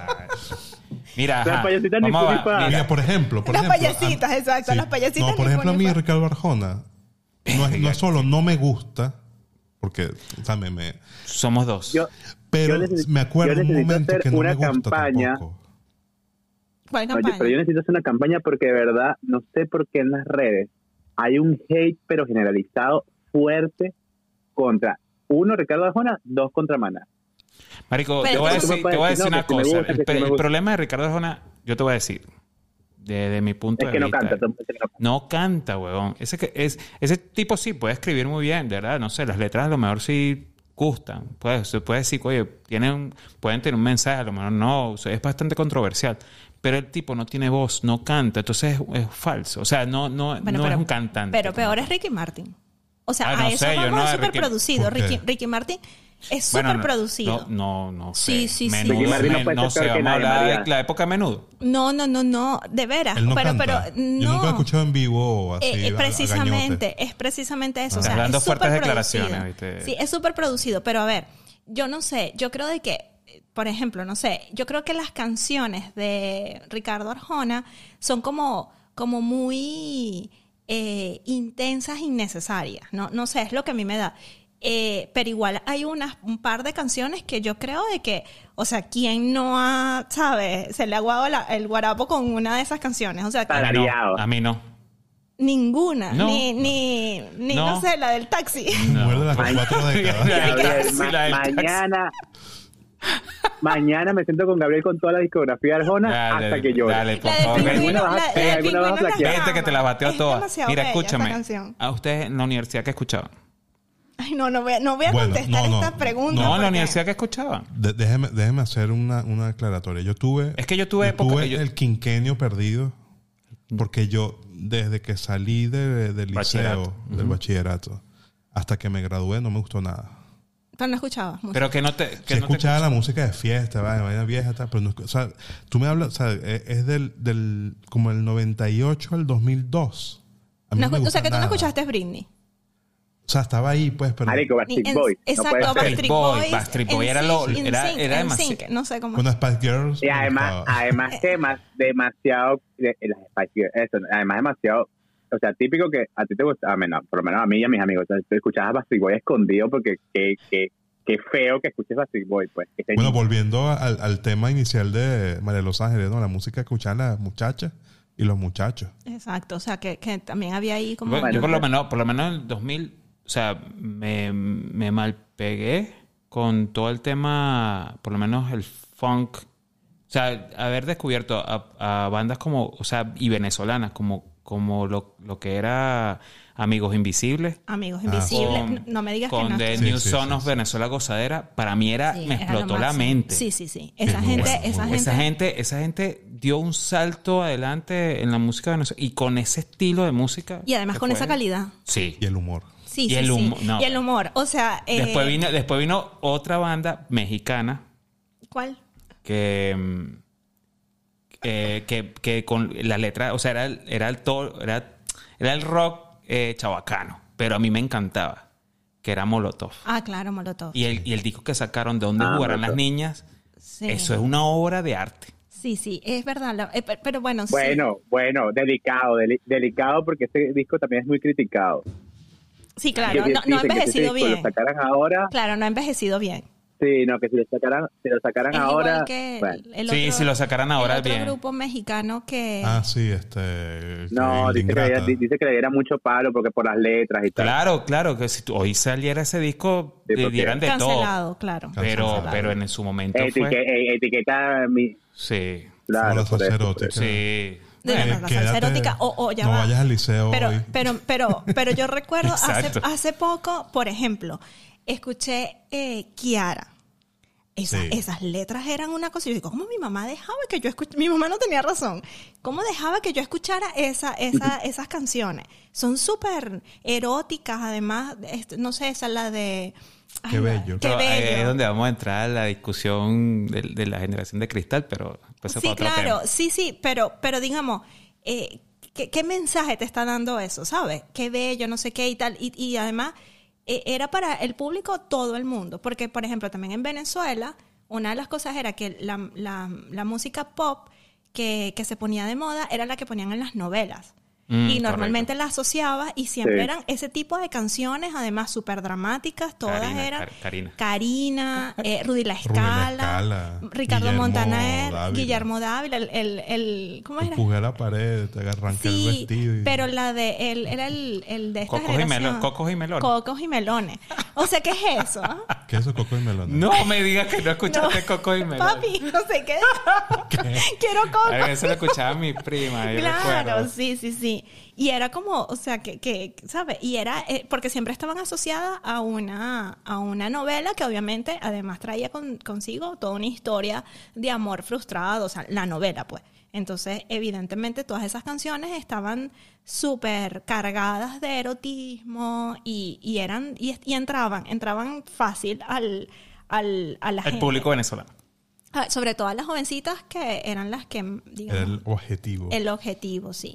Mira, Las ajá, payasitas vamos ni a- funifa. mira, Mira, por ejemplo. Por Las ejemplo, payasitas, a- exacto, las payasitas No, por ni ejemplo, a mí funifa. Ricardo Arjona no es, no es solo no me gusta, porque, o sea, me, me- somos dos. Yo, pero yo necesito- me acuerdo yo un necesito momento hacer que no una me gusta campaña. tampoco. ¿Cuál no, yo- campaña? pero yo necesito hacer una campaña porque de verdad no sé por qué en las redes hay un hate pero generalizado fuerte contra uno Ricardo Arjona, dos contra Maná. Marico, Pero te voy a es que- decir, te voy a decir No, una que sí me cosa. gusta, el, que sí pe- me el gusta. problema de Ricardo Arjona, yo te voy a decir, desde mi punto Es de que no vista. canta. es que no canta. No canta, huevón. Ese, que es, ese tipo sí puede escribir muy bien, de verdad. No sé, las letras a lo mejor sí gustan. Puede, se puede decir, oye, tienen, pueden tener un mensaje, a lo mejor no. O sea, es bastante controversial. Pero el tipo no tiene voz, no canta. Entonces es, es falso. O sea, no, no, Bueno, no pero- es un cantante. Pero peor es Ricky Martin. O sea, Ah, no a eso sé, yo vamos no a de súper Ricky- producido. ¿Por qué? Ricky, Ricky Martin es Bueno, súper no, producido. No, no, no sé. Sí, sí, sí. Menudo, Ricky Martin no men- puede no ser sé, peor que vamos a nadie, hablar de María. la época de menudo. No, no, no, no, de veras. Él no pero, canta. pero Yo no. nunca he escuchado en vivo así. Eh, eh, a- a precisamente, gañote. es precisamente eso. Ah. O sea, Estás dando es fuertes súper declaraciones, producido. ¿viste? Sí, es súper producido. Pero a ver, yo no sé, yo creo de que, eh, por ejemplo, no sé, yo creo que las canciones de Ricardo Arjona son como, como muy eh, intensas, innecesarias. No, no sé, es lo que a mí me da. Eh, pero igual hay unas, un par de canciones que yo creo de que, o sea, ¿quién no ha, sabe, se le ha aguado la- el guarapo con una de esas canciones? O sea, que A mí no. Tarareado. A mí no. ninguna, No. ni, ni, ni no. No. sé, la del taxi. Mujer de las cuatro décadas. Gabriel, Sí, ma- la del taxi. mañana mañana me siento con Gabriel con toda la discografía de Arjona Dale, hasta que llore. dale, por La del favor. pingüino, Alguna vas a- la- la eh, del alguna vas a pingüino en las flaquear. Vete que te la bateó Es todas. demasiado Mira, bella esa escúchame. canción. A ustedes en la universidad que escuchaban. Ay, no, no voy a, no voy a Bueno, contestar no, no. esta pregunta. No, en porque- la universidad que escuchaban. De- déjeme, déjeme hacer una, una aclaratoria. Yo tuve. Es que yo tuve yo época- tuve yo- el quinquenio perdido. Porque yo, desde que salí de- del liceo, Bachillerato. del bachillerato, hasta que me gradué, no me gustó nada. Pero no escuchabas música. Pero que no te... Que Sí no te escuchaba la música de fiesta, vaina, vaina vieja, tal, pero no, escu- o sea, tú me hablas, o sea, es es del, del como el noventa y ocho al dos mil dos. A mí No no me escu- o gusta sea, que tú no nada. escuchaste Britney. O sea, estaba ahí, pues, pero... Marico, Ni Backstreet en- Boys. exacto, no puede ser. Backstreet Boy, Boys. Backstreet Boy era N lo- Sync, era- N Sync, era N demasi- Sync, no sé cómo. Con las Spice Girls. Y me además, gustaba. además que más, demasiado, de- las Spice Girls, eso, además demasiado, o sea, típico que a ti te gusta, a mí no, por lo menos a mí y a mis amigos, o sea, tú escuchabas Backstreet Boy escondido porque qué, qué, qué feo que escuches Backstreet Boy, pues. Que se- Bueno, volviendo al, al tema inicial de María de los Ángeles, ¿no? La música que escuchaban las muchachas y los muchachos. Exacto, o sea, que, que también había ahí como... Yo, Bueno, yo por lo pues. menos, por lo menos en el dos mil, o sea, me, me malpegué con todo el tema, por lo menos el funk. O sea, haber descubierto a, a bandas como, o sea, y venezolanas como como lo, lo que era Amigos Invisibles. Amigos Ah, Invisibles. con- no, no me digas que Con no. The Sí, New sí, Son sí, of sí. Venezuela Gozadera. Para mí era, Sí, me era lo explotó la máximo. mente. Sí, sí, sí. Esa muy gente, bueno, muy esa bueno. gente. Esa gente, esa gente dio un salto adelante en la música venezolana y con ese estilo de música. Y además que con fue- esa calidad. Sí. Y el humor. Sí, Y sí, el sí. humo- no. Y el humor. O sea, eh, Después vino, después vino otra banda mexicana ¿cuál? que, mm, eh, que, que con la letra, o sea, era el, era el, todo, era, era el rock eh, chabacano, pero a mí me encantaba, que era Molotov. Ah, claro, Molotov. Y el, y el disco que sacaron de Donde Ah, jugarán las Molotov. niñas, Sí. eso es una obra de arte. Sí, sí, es verdad. lo- eh, pero, pero bueno, sí. Bueno, bueno, delicado, deli- delicado porque este disco también es muy criticado. Sí, claro. Que No, dicen no ha que si este envejecido disco bien. lo sacaran ahora, Claro, no ha envejecido bien. sí, no, que si lo sacaran, si lo sacaran Es ahora, igual que el, bueno. el Sí, otro, si lo sacaran ahora, el otro bien. grupo mexicano que... Ah, sí, este... No, el dice que, Ingrata. le, dice que le diera mucho palo porque por las letras y tal. Claro, claro, que si tú- hoy saliera ese disco, Sí, le porque- dieran de todo. cancelado, claro. Pero, Cancelado. pero en su momento Etique- fue... eh, etiqueta mi, Sí, claro, Fue la por eso, salsa por erótica. eso. sí. De la Eh, salsa quédate, erótica. O, o ya no va. vayas al liceo pero, hoy. pero, pero, pero yo recuerdo hace, Exacto. hace poco, por ejemplo, escuché eh, Kiara. Esa- Sí. Esas letras eran una cosa. Y yo digo, ¿cómo mi mamá dejaba que yo escuchara? Mi mamá no tenía razón. ¿Cómo dejaba que yo escuchara esa, esa, esas canciones? Son súper eróticas, además. este, no sé, esa es la de... ay, Qué la- bello. Qué Pero, eh, bello. Es donde vamos a entrar a la discusión de, de la generación de cristal, pero pues eso Sí, fue otro claro, tema. sí, sí, pero, pero digamos, eh, ¿qué, qué mensaje te está dando eso, sabes? Qué bello, no sé qué y tal. Y, y además, eh, era para el público todo el mundo. Porque, por ejemplo, también en Venezuela, una de las cosas era que la, la, la música pop que, que se ponía de moda era la que ponían en las novelas. Mm, y normalmente correcto. la asociaba y siempre Sí. eran ese tipo de canciones, además súper dramáticas, todas Karina, eran Car- Karina. Karina, eh, Rudy La Rudy La Escala, Escala, Ricardo Guillermo Montaner, Dávila. Guillermo Dávila, el, el, el- ¿cómo era? Empujé a la pared, te arranqué el Sí, vestido. y- pero la de él era el, el de esta Cocos y generación. melo- cocos y melones. Cocos y melones. O sea, ¿qué es eso? ¿Qué es eso, Coco y Melón? No me digas que no escuchaste No. Coco y Melón. Papi, no sé qué. Quiero A Coco. ver, eso lo escuchaba mi prima, yo Claro, recuerdo. sí, sí, sí. Y era como, o sea, que, que ¿sabes? Y era, eh, porque siempre estaban asociadas a una, a una novela que obviamente además traía con- consigo toda una historia de amor frustrado, o sea, la novela, pues. Entonces, evidentemente, todas esas canciones estaban súper cargadas de erotismo y, y eran, y, y entraban, entraban fácil al, al, a la El gente. público venezolano. Ah, sobre todo a las jovencitas que eran las que, digamos, Era el objetivo. el objetivo, sí.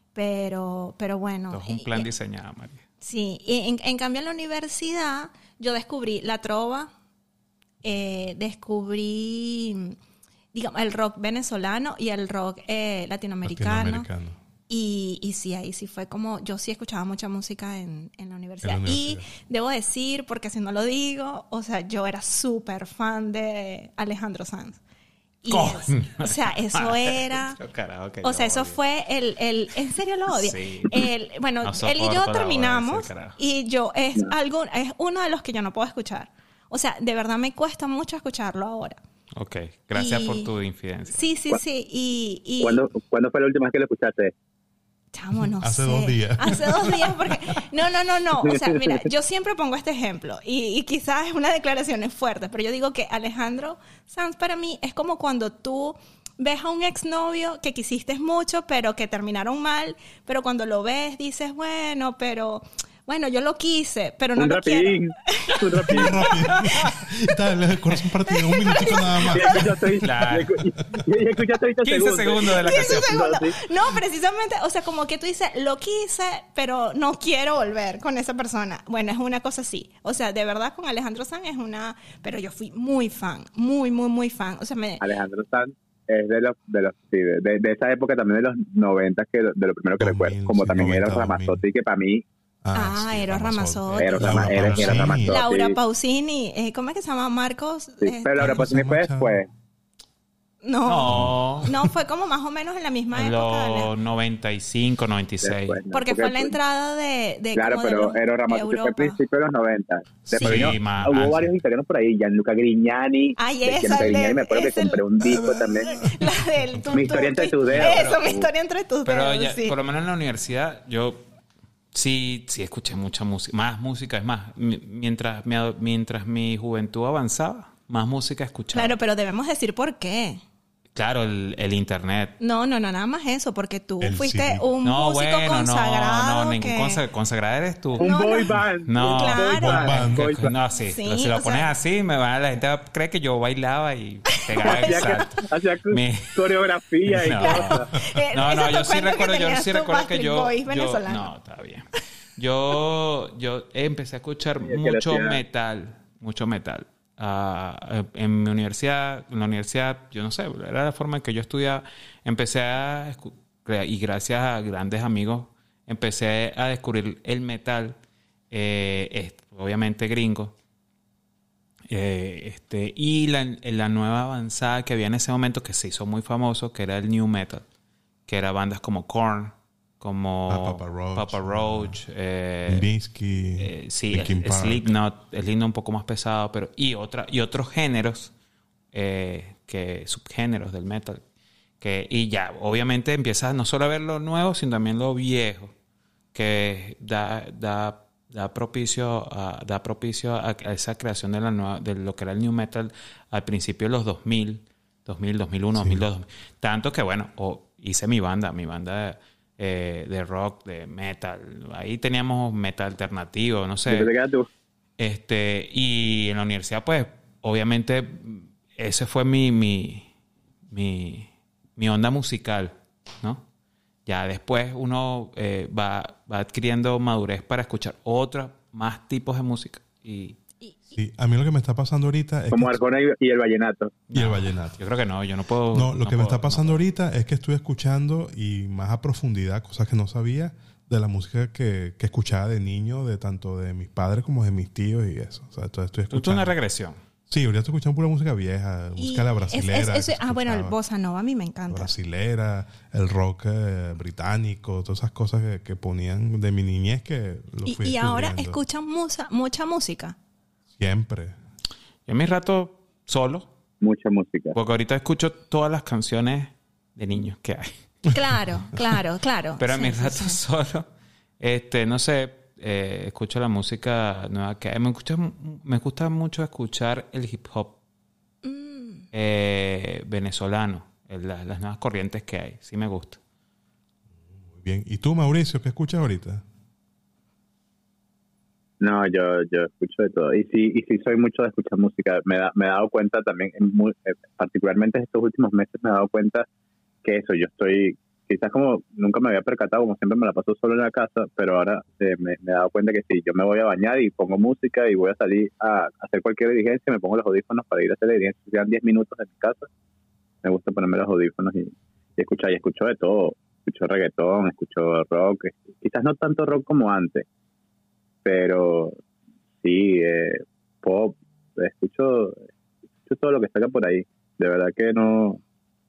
Pero, pero bueno. Todo es un y- plan y- diseñado, María. Sí, y en, en cambio en la universidad yo descubrí la trova, eh, descubrí, digamos, el rock venezolano y el rock eh, latinoamericano. Latinoamericano. Y, y sí, ahí sí fue como, yo sí escuchaba mucha música en, en la universidad. En la Y universidad. debo decir, porque si no lo digo, o sea, yo era súper fan de Alejandro Sanz. Y Coño. es- o sea, eso era... Carajo, que O sea, lo eso odio. fue el, el... ¿En serio lo odia? Sí. El, bueno, No él y soporto yo la terminamos voz de ese carajo. y yo es, algo, es uno de los que yo no puedo escuchar. O sea, de verdad me cuesta mucho escucharlo ahora. Ok, gracias Y- por tu infidencia. Sí, sí, sí. Y, y ¿Cuándo, ¿Cuándo fue la última vez que lo escuchaste? chamo, no Hace sé. dos días. Hace dos días porque... No, no, no, no. O sea, mira, yo siempre pongo este ejemplo y, y quizás es una declaración fuerte, pero yo digo que Alejandro Sanz para mí es como cuando tú ves a un exnovio que quisiste mucho, pero que terminaron mal, pero cuando lo ves dices, bueno, pero... Bueno, yo lo quise, pero no un lo quiero. rapidín, un rapidín. Dale, el corazón partido, un minutico nada más. Ya escuchaste, Claro. ya- ya escuchaste ahorita quince segundos de la quince canción. segundos. Sí. No, precisamente, o sea, como que tú dices, lo quise, pero no quiero volver con esa persona. Bueno, es una cosa así. O sea, de verdad con Alejandro Sanz es una... Pero yo fui muy fan, muy, muy, muy fan. O sea, me... Alejandro Sanz es de los, de los, sí, de, de- de esa época también de los noventas, que, de lo primero que dos mil, recuerdo. Como sí, también era noventa, Ramazzotti, que para mí, Ah, Eros Ramazzotti. Eros Laura Rama- era- era Pausini. Ramazzotti. Laura Pausini, eh, ¿cómo es que se llama? Marcos. sí, eh, pero Laura ¿cómo se Pausini llama, fue chavo? después. No, No. no, fue como más o menos en la misma En época. los noventa y cinco, noventa y seis. Después, ¿no? Porque fue la entrada de, de Claro, como de pero los- Eros de Ramazzotti fue a Europa. principios de los noventa. Después Sí, vino- más hubo antes. varios italianos por ahí, Gianluca Grignani. Ay, de esa, Gianluca el de- Grignani, me acuerdo que es el- compré un disco también. La del tum, Mi historia tum, entre tum. tus dedos. Eso, Pero- mi historia entre tus Pero dedos, ya, sí. por lo menos en la universidad, yo sí, sí escuché mucha música, más música, es más, mi- mientras mi, ado- mientras mi juventud avanzaba, más música escuchaba. Claro, pero debemos decir por qué. Claro, el, el internet. No, no, no, nada más eso, porque tú El fuiste C D. un No, músico bueno, consagrado. no, no, ningún que... consa- consagrado eres tú. Un No, boy no. band. No, un boy Claro. band, Band. boy band. No, sí, Sí, pero si lo o pones sea- así, me va, la gente va a creer que yo bailaba y pegaba el Hacía, salto. que- hacía Mi- coreografía y No. cosas. Eh, No, eso no, te yo sí cuento que recuerdo, yo tenías sí tu recuerdo que Backstreet yo, Boys yo- venezolano. no, está bien. Yo, yo empecé a escuchar Sí, es que mucho lo hacía- metal, mucho metal. Ah, en mi universidad, en la universidad, yo no sé, era la forma en que yo estudiaba. Empecé a, escu- y gracias a grandes amigos, empecé a descubrir el metal, eh, es- obviamente gringo. Eh, este, y la, la nueva avanzada que había en ese momento, que se hizo muy famoso, que era el new metal, que era bandas como Korn, como Ah, Papa Roach. Papa Roach, eh, Limbisky, eh, sí, Linkin es- Park. Slipknot, es lindo un poco más pesado, pero y otra y otros géneros, eh, que subgéneros del metal, que y ya obviamente empiezas no solo a ver lo nuevo, sino también lo viejo, que da da da propicio a, da propicio a, a esa creación de la nueva, de lo que era el new metal al principio de los dos mil, dos mil, dos mil uno, Sí. dos mil dos, tanto que bueno, o hice mi banda, mi banda eh, de rock, de metal, ahí teníamos metal alternativo, no sé. ¿Dónde te quedas tú? Este, y en la universidad, pues, obviamente, ese fue mi, mi, mi, mi onda musical, ¿no? Ya después uno eh, va, va adquiriendo madurez para escuchar otros, más tipos de música. Y, Sí, a mí lo que me está pasando ahorita es Como que... Arjona y, y el vallenato. Y el no, vallenato. Yo creo que no, yo no puedo... No, lo que me puedo, está pasando no puedo. ahorita es que estoy escuchando y más a profundidad cosas que no sabía de la música que, que escuchaba de niño, de tanto de mis padres como de mis tíos y eso. O sea, entonces estoy Tú, tú escuchando. una regresión. Sí, ahorita estoy escuchando pura música vieja, Y música de la es- brasilera. es- eso- que se ah, bueno, el escuchaba. bossa nova a mí me La encanta. brasilera, el rock eh, británico, todas esas cosas que, que ponían de mi niñez que lo Y, fui y ahora descubriendo. escuchan musa, mucha música. Siempre. Yo en mi rato solo, Mucha música. porque ahorita escucho todas las canciones de niños que hay. Claro, claro, claro. Pero en Sí, mi sí, rato sí. solo, este, no sé, eh, escucho la música nueva que hay. Me gusta, me gusta mucho escuchar el hip hop Mm. eh, venezolano, el- la- las nuevas corrientes que hay. Sí me gusta. Muy bien. ¿Y tú, Mauricio, qué escuchas ahorita? No, yo, yo escucho de todo. Y sí, y sí soy mucho de escuchar música. Me, da, me he dado cuenta también, en muy, eh, particularmente estos últimos meses, me he dado cuenta que eso, yo estoy, quizás como nunca me había percatado, como siempre me la paso solo en la casa, pero ahora eh, me, me he dado cuenta que sí, yo me voy a bañar y pongo música y voy a salir a hacer cualquier diligencia, me pongo los audífonos para ir a hacer la diligencia, si quedan diez minutos en mi casa, me gusta ponerme los audífonos y, y escuchar, y escucho de todo, escucho reggaetón, escucho rock, quizás no tanto rock como antes, pero sí, eh, pop, escucho, escucho todo lo que saca por ahí. De verdad que no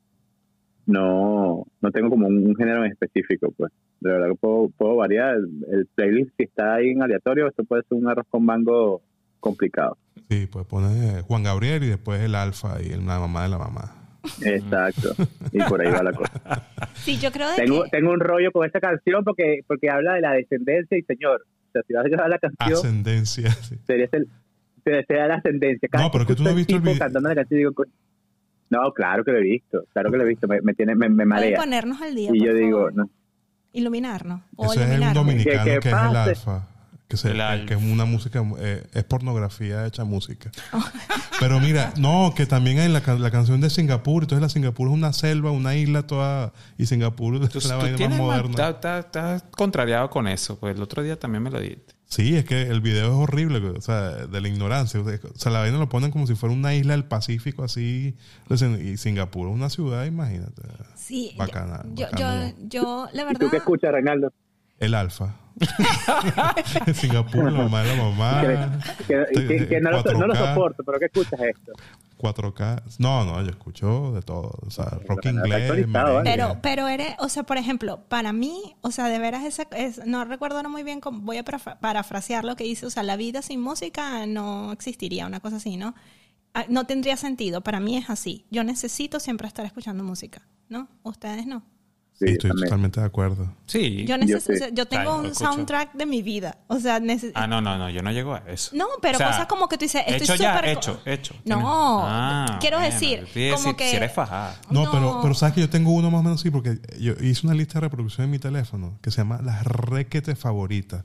no no tengo como un, un género en específico, pues. De verdad que puedo, puedo variar. El, el playlist, si está ahí en aleatorio, esto puede ser un arroz con mango complicado. Sí, pues pones Juan Gabriel y después el Alfa y la mamá de la mamá. Exacto. Y por ahí va la cosa. Sí, yo creo de Tengo, que... tengo un rollo con esta canción porque porque habla de la descendencia y señor. O sea, si vas a llevar la canción, Ascendencia. Sí. sería el, sería sería la ascendencia. Cada No, pero vez que tú no has escucho visto el tipo video. cantando la canción y digo, "Co-". No, claro que lo he visto, claro que lo he visto, me, me tiene, me, me Pueden marea. ponernos al día, Y por yo digo, favor. no, Iluminarnos. O Ese es un iluminarnos. dominicano Que- que, que es el pase. Alfa. Que, se- El que- Alfa. que es una música, eh, es pornografía hecha música. Pero mira, no, que también hay la, ca- la canción de Singapur. Entonces la Singapur es una selva, una isla toda. Y Singapur Tú, es la tú vaina más tienes más- moderna. estás- estás- estás contrariado con eso, pues el otro día también me lo dijiste. Sí, es que el video es horrible, o sea, de la ignorancia. O sea, la vaina lo ponen como si fuera una isla del Pacífico, así. Y Singapur es una ciudad, imagínate. Sí, yo- Bacana, yo, bacano. yo, yo, la ¿y verdad... tú qué escuchas, Reinaldo? El Alfa. En Singapur, la mamá de la mamá. Que, que- que- que no, lo, no lo cuatro K. soporto, pero ¿qué escuchas esto? cuatro K. No, no, yo escucho de todo. O sea, rock Pero inglés, actualizado, merengue. Pero, pero eres, o sea, por ejemplo, para mí, o sea, de veras, esa, es, no recuerdo ahora muy bien, cómo, voy a parafra- parafrasear lo que dice, o sea, la vida sin música no existiría, una cosa así, ¿no? Ah, no tendría sentido, para mí es así. Yo necesito siempre estar escuchando música, ¿no? Ustedes no. Sí, Sí, estoy también. totalmente de acuerdo. Sí. Yo, Yo neces- sí. o sea, yo tengo Ay, lo un escucho. soundtrack de mi vida, o sea, neces- Ah, no, no, no, yo no llego a eso. No, pero O sea, cosas como que tú dices, estoy hecho ya, súper... hecho, hecho. No, Ah, quiero bueno, decir, yo te iba a como decir, que... si eres fajada. No, No. Pero, pero sabes que yo tengo uno más o menos así porque yo hice una lista de reproducción en mi teléfono que se llama Las Requete Favoritas.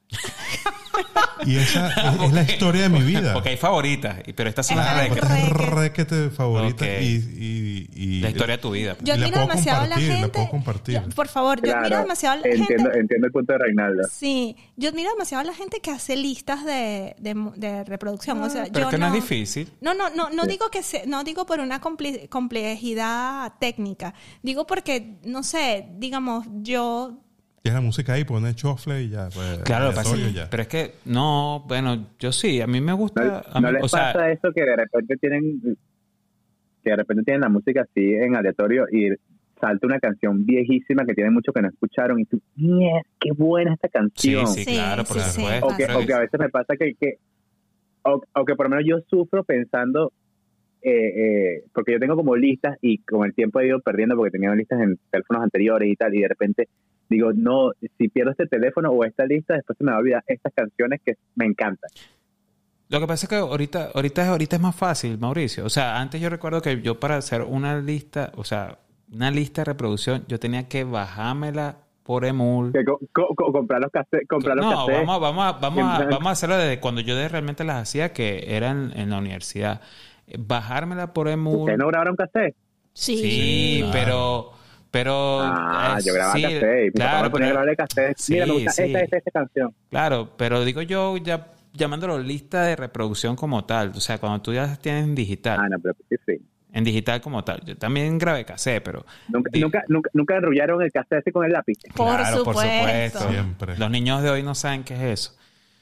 Y esa es, es la historia de mi vida. Porque hay favoritas, y- pero estas son Esta las es reglas. re- Requete, requete favorita Ok. y, y, y- La historia de tu vida. Yo Y la admiro puedo demasiado a la compartir, la gente... puedo compartir. Yo- por favor, yo admiro Claro, demasiado a la entiendo, gente... entiendo el punto de Reinaldo. Sí, yo admiro demasiado a la gente que hace listas de, de, de reproducción. O sea, Pero yo que no no, es difícil. No, no, no, no digo que se, no digo por una compli- complejidad técnica. Digo porque, no sé, digamos, yo y la música ahí, pone chofle y ya. Pues, Claro, lo que pasa aleatorio es- ya. pero es que no, bueno, yo sí, a mí me gusta. ¿No, a no mí- les o sea, pasa eso que de repente tienen que de repente tienen la música así en aleatorio y salta una canción viejísima que tienen mucho que no escucharon y tú, ¡mierda, qué buena esta sí, canción! sí, Sí, claro, por sí, sí, supuesto. o, que, pasa. o que a veces me pasa que, que o, o que por lo menos yo sufro pensando eh, eh, porque yo tengo como listas y con el tiempo he ido perdiendo porque tenía listas en teléfonos anteriores y tal y de repente digo, no, si pierdo este teléfono o esta lista después se me va a olvidar estas canciones que me encantan. Lo que pasa es que ahorita, ahorita, ahorita es más fácil, Mauricio. O sea, antes yo recuerdo que yo para hacer una lista, o sea, una lista de reproducción, yo tenía que bajármela por Emul. Que co- co- co- comprar los cassettes, comprar los No, cassettes. vamos, vamos, a, vamos, a, Siempre- vamos a hacerlo desde cuando yo de- realmente las hacía, que eran en la universidad. Eh, Bajármela por Emul. ¿Ustedes no grabaron cassette? sí. Sí, claro. pero... pero Ah, eh, yo grababa sí, cassette. Mi papá claro, me ponía a pero- grabar el cassette. Mira, me Sí, gusta sí. esta, esta, esta canción. Claro, pero digo yo ya llamándolo lista de reproducción como tal. O sea, cuando tú ya tienes en digital. Ah, no, pero sí, sí. En digital como tal. Yo también grabé cassette, pero... Nunca, Di- nunca, nunca, nunca enrollaron el cassette así con el lápiz. Por Claro, por supuesto. supuesto. Siempre. Los niños de hoy no saben qué es eso.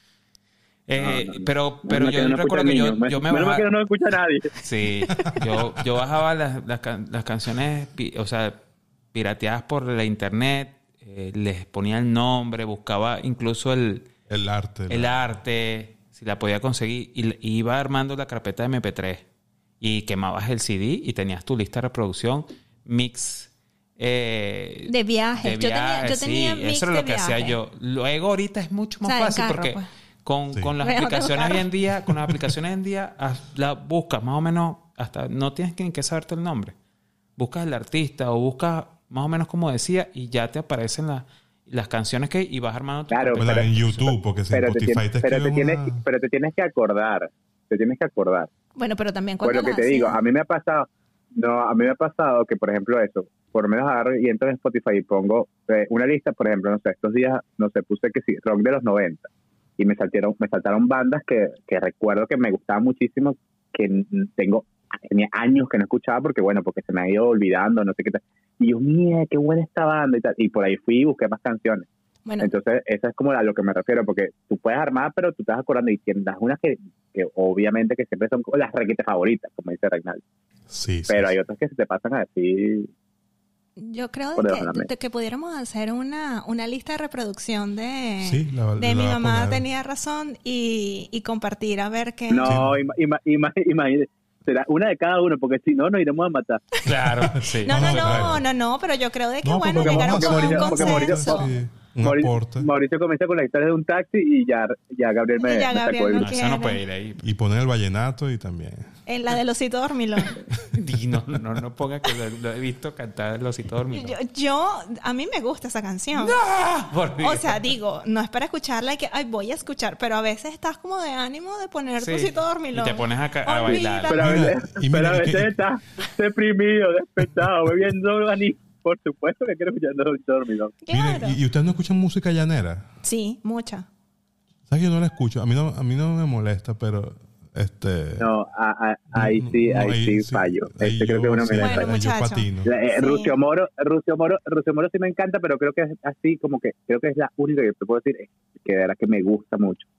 Eh, No, no, no. pero pero Menos yo que no recuerdo escucha que yo, niños. yo me Menos mal bajaba... que no escucha nadie. Sí, yo, yo bajaba las, las, can- las canciones, pi- o sea, pirateadas por la internet, eh, les ponía el nombre, buscaba incluso el, El arte. el la- arte, si la podía conseguir, y, y iba armando la carpeta de eme pe tres. Y quemabas el ce de y tenías tu lista de reproducción, mix... eh, De viajes. Yo tenía- yo tenía sí, mix eso es de lo que hacía viaje. yo. Luego ahorita es mucho más O sea, en fácil carro, porque pues. con, Sí. con las Bueno, aplicaciones tengo hoy en día, con las aplicaciones hoy en día, haz- la buscas más o menos, hasta no tienes que, ni que saberte el nombre. Buscas el artista o buscas más o menos como decía y ya te aparecen la- las canciones que y vas armando tu Claro, carpeta. Bueno, pero- en YouTube, porque si en Pero te, Spotify tienes, te pero, te escriben tienes, una- pero te tienes que acordar. Te tienes que acordar. Bueno, pero también Pues cuando lo que las te hacía- digo, a mí me ha pasado, no, a mí me ha pasado que, por ejemplo, eso, por lo menos agarro y entro en Spotify y pongo eh, una lista, por ejemplo, no sé, estos días, no sé, puse que sí, rock de los noventa, y me saltaron, me saltaron bandas que, que recuerdo que me gustaban muchísimo, que n- tengo, tenía años que no escuchaba porque, bueno, porque se me ha ido olvidando, no sé qué tal, y yo, mira, qué buena esta banda y tal, y por ahí fui y busqué más canciones. Bueno, Entonces, eso es como a lo que me refiero, porque tú puedes armar, pero tú estás acordando y tienes unas que, que obviamente que siempre son las requetes favoritas, como dice Reinaldo. Sí, sí, Pero sí. hay otras que se te pasan a decir, yo creo por de debajo de la que, mesa. de que pudiéramos hacer una, una lista de reproducción de, Sí, la- de la mi voy a mamá poner. tenía razón y, y compartir a ver qué... no, ima- ima- ima- imagínate, será una de cada uno, porque si no, nos iremos a matar. Claro, sí. No, no, No, no, claro. no, no, pero yo creo de que, No, bueno, porque llegaron vamos con a- un porque Mauricio- consenso. Sí, un Mauricio, aporte. Mauricio comienza con la historia de un taxi y ya, ya Gabriel me, Y ya me Gabriel sacó el no No, grupo. eso no quiere. puede ir ahí. Y poner el vallenato y también. En la del osito dormilón. Y no, no, no ponga que lo, lo he visto cantar el osito dormido. Yo, yo, a mí me gusta esa canción. Por Dios. O sea, digo, no es para escucharla y que, ay, voy a escuchar, pero a veces estás como de ánimo de poner Sí. tu osito dormilón. Y te pones a ca- a Olvídalo. bailar. Pero a Mira, veces, y mira, pero a y veces que- está deprimido, despechado, bebiendo anís. Por supuesto que quiero escuchar el dormido. Claro. Miren, ¿y, y ustedes no escuchan música llanera? Sí, mucha. ¿Sabes que yo no la escucho? A mí no, a mí no me molesta, pero este... No, a- a- ahí sí, no, ahí sí fallo. ahí Este creo yo que es una sí, mera Bueno, ahí yo muchacho. patino. La- eh, Sí. Rucio Moro, Rucio Moro, Rucio Moro sí me encanta, pero creo que es así como que, creo que es la única que te puedo decir eh, que de verdad que me gusta mucho.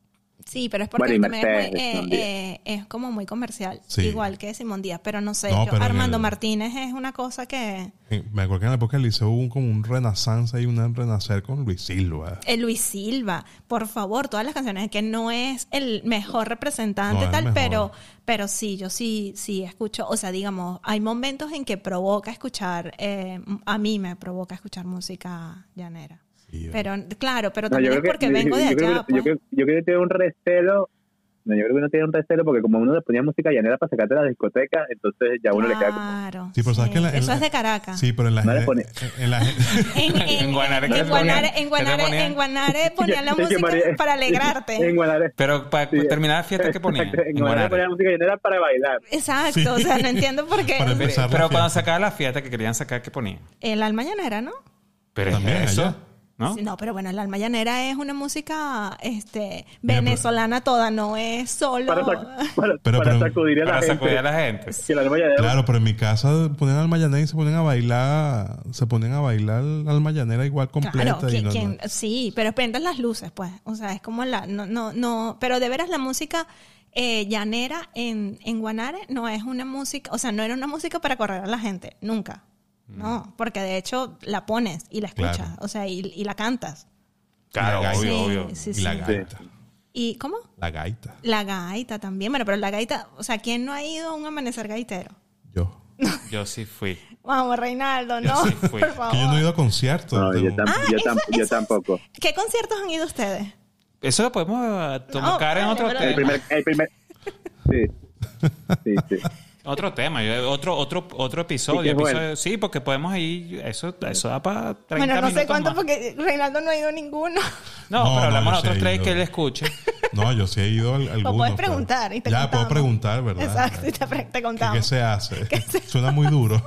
Sí, pero es porque Bueno, y también es, muy, Mercedes, eh, Simón Díaz. eh, es como muy comercial, Sí. igual que Simón Díaz, pero no sé, No, yo- pero en Armando el- Martínez es una cosa que... Eh, Me acuerdo que en la época del liceo hubo un- como un renaissance y un renacer con Luis Silva. El Luis Silva, por favor, todas las canciones, que no es el mejor representante No es el tal, mejor. pero pero sí, yo sí sí escucho, o sea, digamos, hay momentos en que provoca escuchar, eh, a mí me provoca escuchar música llanera. Sí, Pero claro, pero No, también yo es creo porque que- vengo de yo creo allá, que- yo pues. creo- yo creo que tiene un recelo. No, yo creo que uno tiene un recelo porque como uno le ponía música llanera para sacarte de la discoteca, entonces ya uno le queda como... Claro. Sí, pero sabes que en la- en eso la- es de Caracas. Sí, pero en la No le en- pone- en la En, en, En Guanare, en, ¿qué te Guanare, ponían? en ¿Qué Guanare, te ponían? en Guanare ponían la Es que música María- para alegrarte. En Guanare. Pero para Sí. terminar la fiesta, ¿qué ponían? Exacto, En En Guanare ponían Guanare. música llanera para bailar. Exacto, Sí. o sea, no entiendo por qué. Para empezar. Pero la cuando fiesta. sacaban la fiesta que querían sacar, ¿qué ponían? El alma llanera, ¿no? Pero También es eso, allá. ¿no? Sí, no, pero bueno, el alma llanera es una música este, Mira, venezolana toda, no es solo... Para, sac- para, Pero- para pero- sacudir a la Para gente. sacudir a la gente. Que la alma llanera- Claro, pero en mi casa ponían alma llanera y se ponían a bailar, se ponían a bailar alma llanera igual completa. Claro, y quien- no- quien- no. sí, pero prendan las luces, pues. O sea, es como la... No, no, no, pero de veras la música eh, llanera en, en Guanare no es una música... O sea, no era una música para correr a la gente, nunca. No, porque de hecho la pones y la escuchas, Claro. o sea, y, y la cantas. Claro, Y la gaita. obvio, Sí, obvio. sí, Y sí. la gaita. ¿Y cómo? La gaita. La gaita también. Bueno, pero la gaita... O sea, ¿quién no ha ido a un amanecer gaitero? Yo. Yo sí fui. Vamos, Reinaldo, no, sí fui. por favor. Que yo no he ido a conciertos. No, de- yo, tam- Ah, yo, eso- tam- yo eso- tampoco. ¿Qué conciertos han ido ustedes? Eso lo podemos eh, tocar en vale, otro pero- El tema. primer... El primer sí. Sí, sí. Otro tema, yo- otro otro otro episodio. Sí, qué bueno. episodio- sí, porque podemos ir. Eso, eso da para treinta Bueno, no sé minutos cuánto más. porque Reinaldo no ha ido a ninguno. No, No, pero no, hablamos yo nosotros sí he tres ido. que él escuche. No, yo sí he ido a algunos. puedes pero- preguntar y te Ya, contamos. puedo preguntar, ¿verdad? Exacto, y te, pre- te ¿Qué, contamos. qué se hace? Suena muy duro.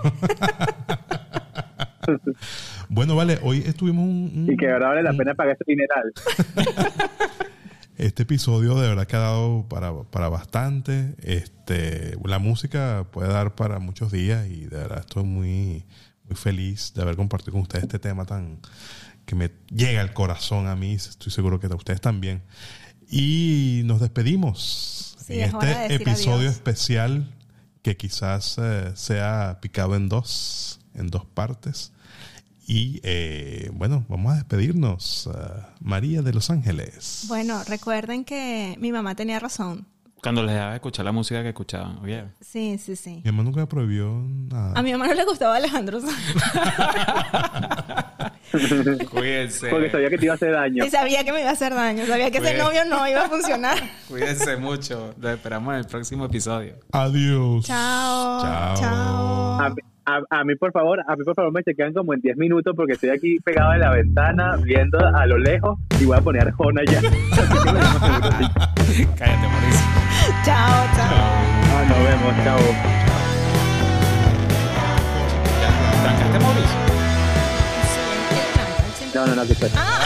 Bueno, vale, hoy estuvimos un... un- Y que ahora vale la un- pena pagar ese dineral. Este episodio de verdad que ha dado para, para bastante. Este, la música puede dar para muchos días y de verdad estoy muy, muy feliz de haber compartido con ustedes este tema tan que me llega al corazón a mí. Estoy seguro que a ustedes también. Y nos despedimos Sí, en es hora de este decir episodio adiós. especial que quizás eh, sea picado en dos, en dos partes. Y eh, bueno, vamos a despedirnos. Uh, María de Los Ángeles. Bueno, recuerden que mi mamá tenía razón. Cuando les daba de escuchar la música que escuchaban. Oye. Sí, sí, sí. Mi mamá nunca me prohibió nada. A mi mamá no le gustaba Alejandro Sanz. Cuídense. Porque sabía que te iba a hacer daño. Y sabía que me iba a hacer daño. Sabía que ese Bien. novio no iba a funcionar. Cuídense mucho. Los esperamos en el próximo episodio. Adiós. Chao. Chao. Chao. A, a- a mí, por favor, a mí, por favor, me chequean como en diez minutos porque estoy aquí pegado en la ventana viendo a lo lejos y voy a poner Arjona ya. Cállate, Mauricio. Chao, chao. Ah, nos vemos, chao. ¿Trancaste, Mauricio? Sí, él canta, él siempre- No, no, no, que está. Ah,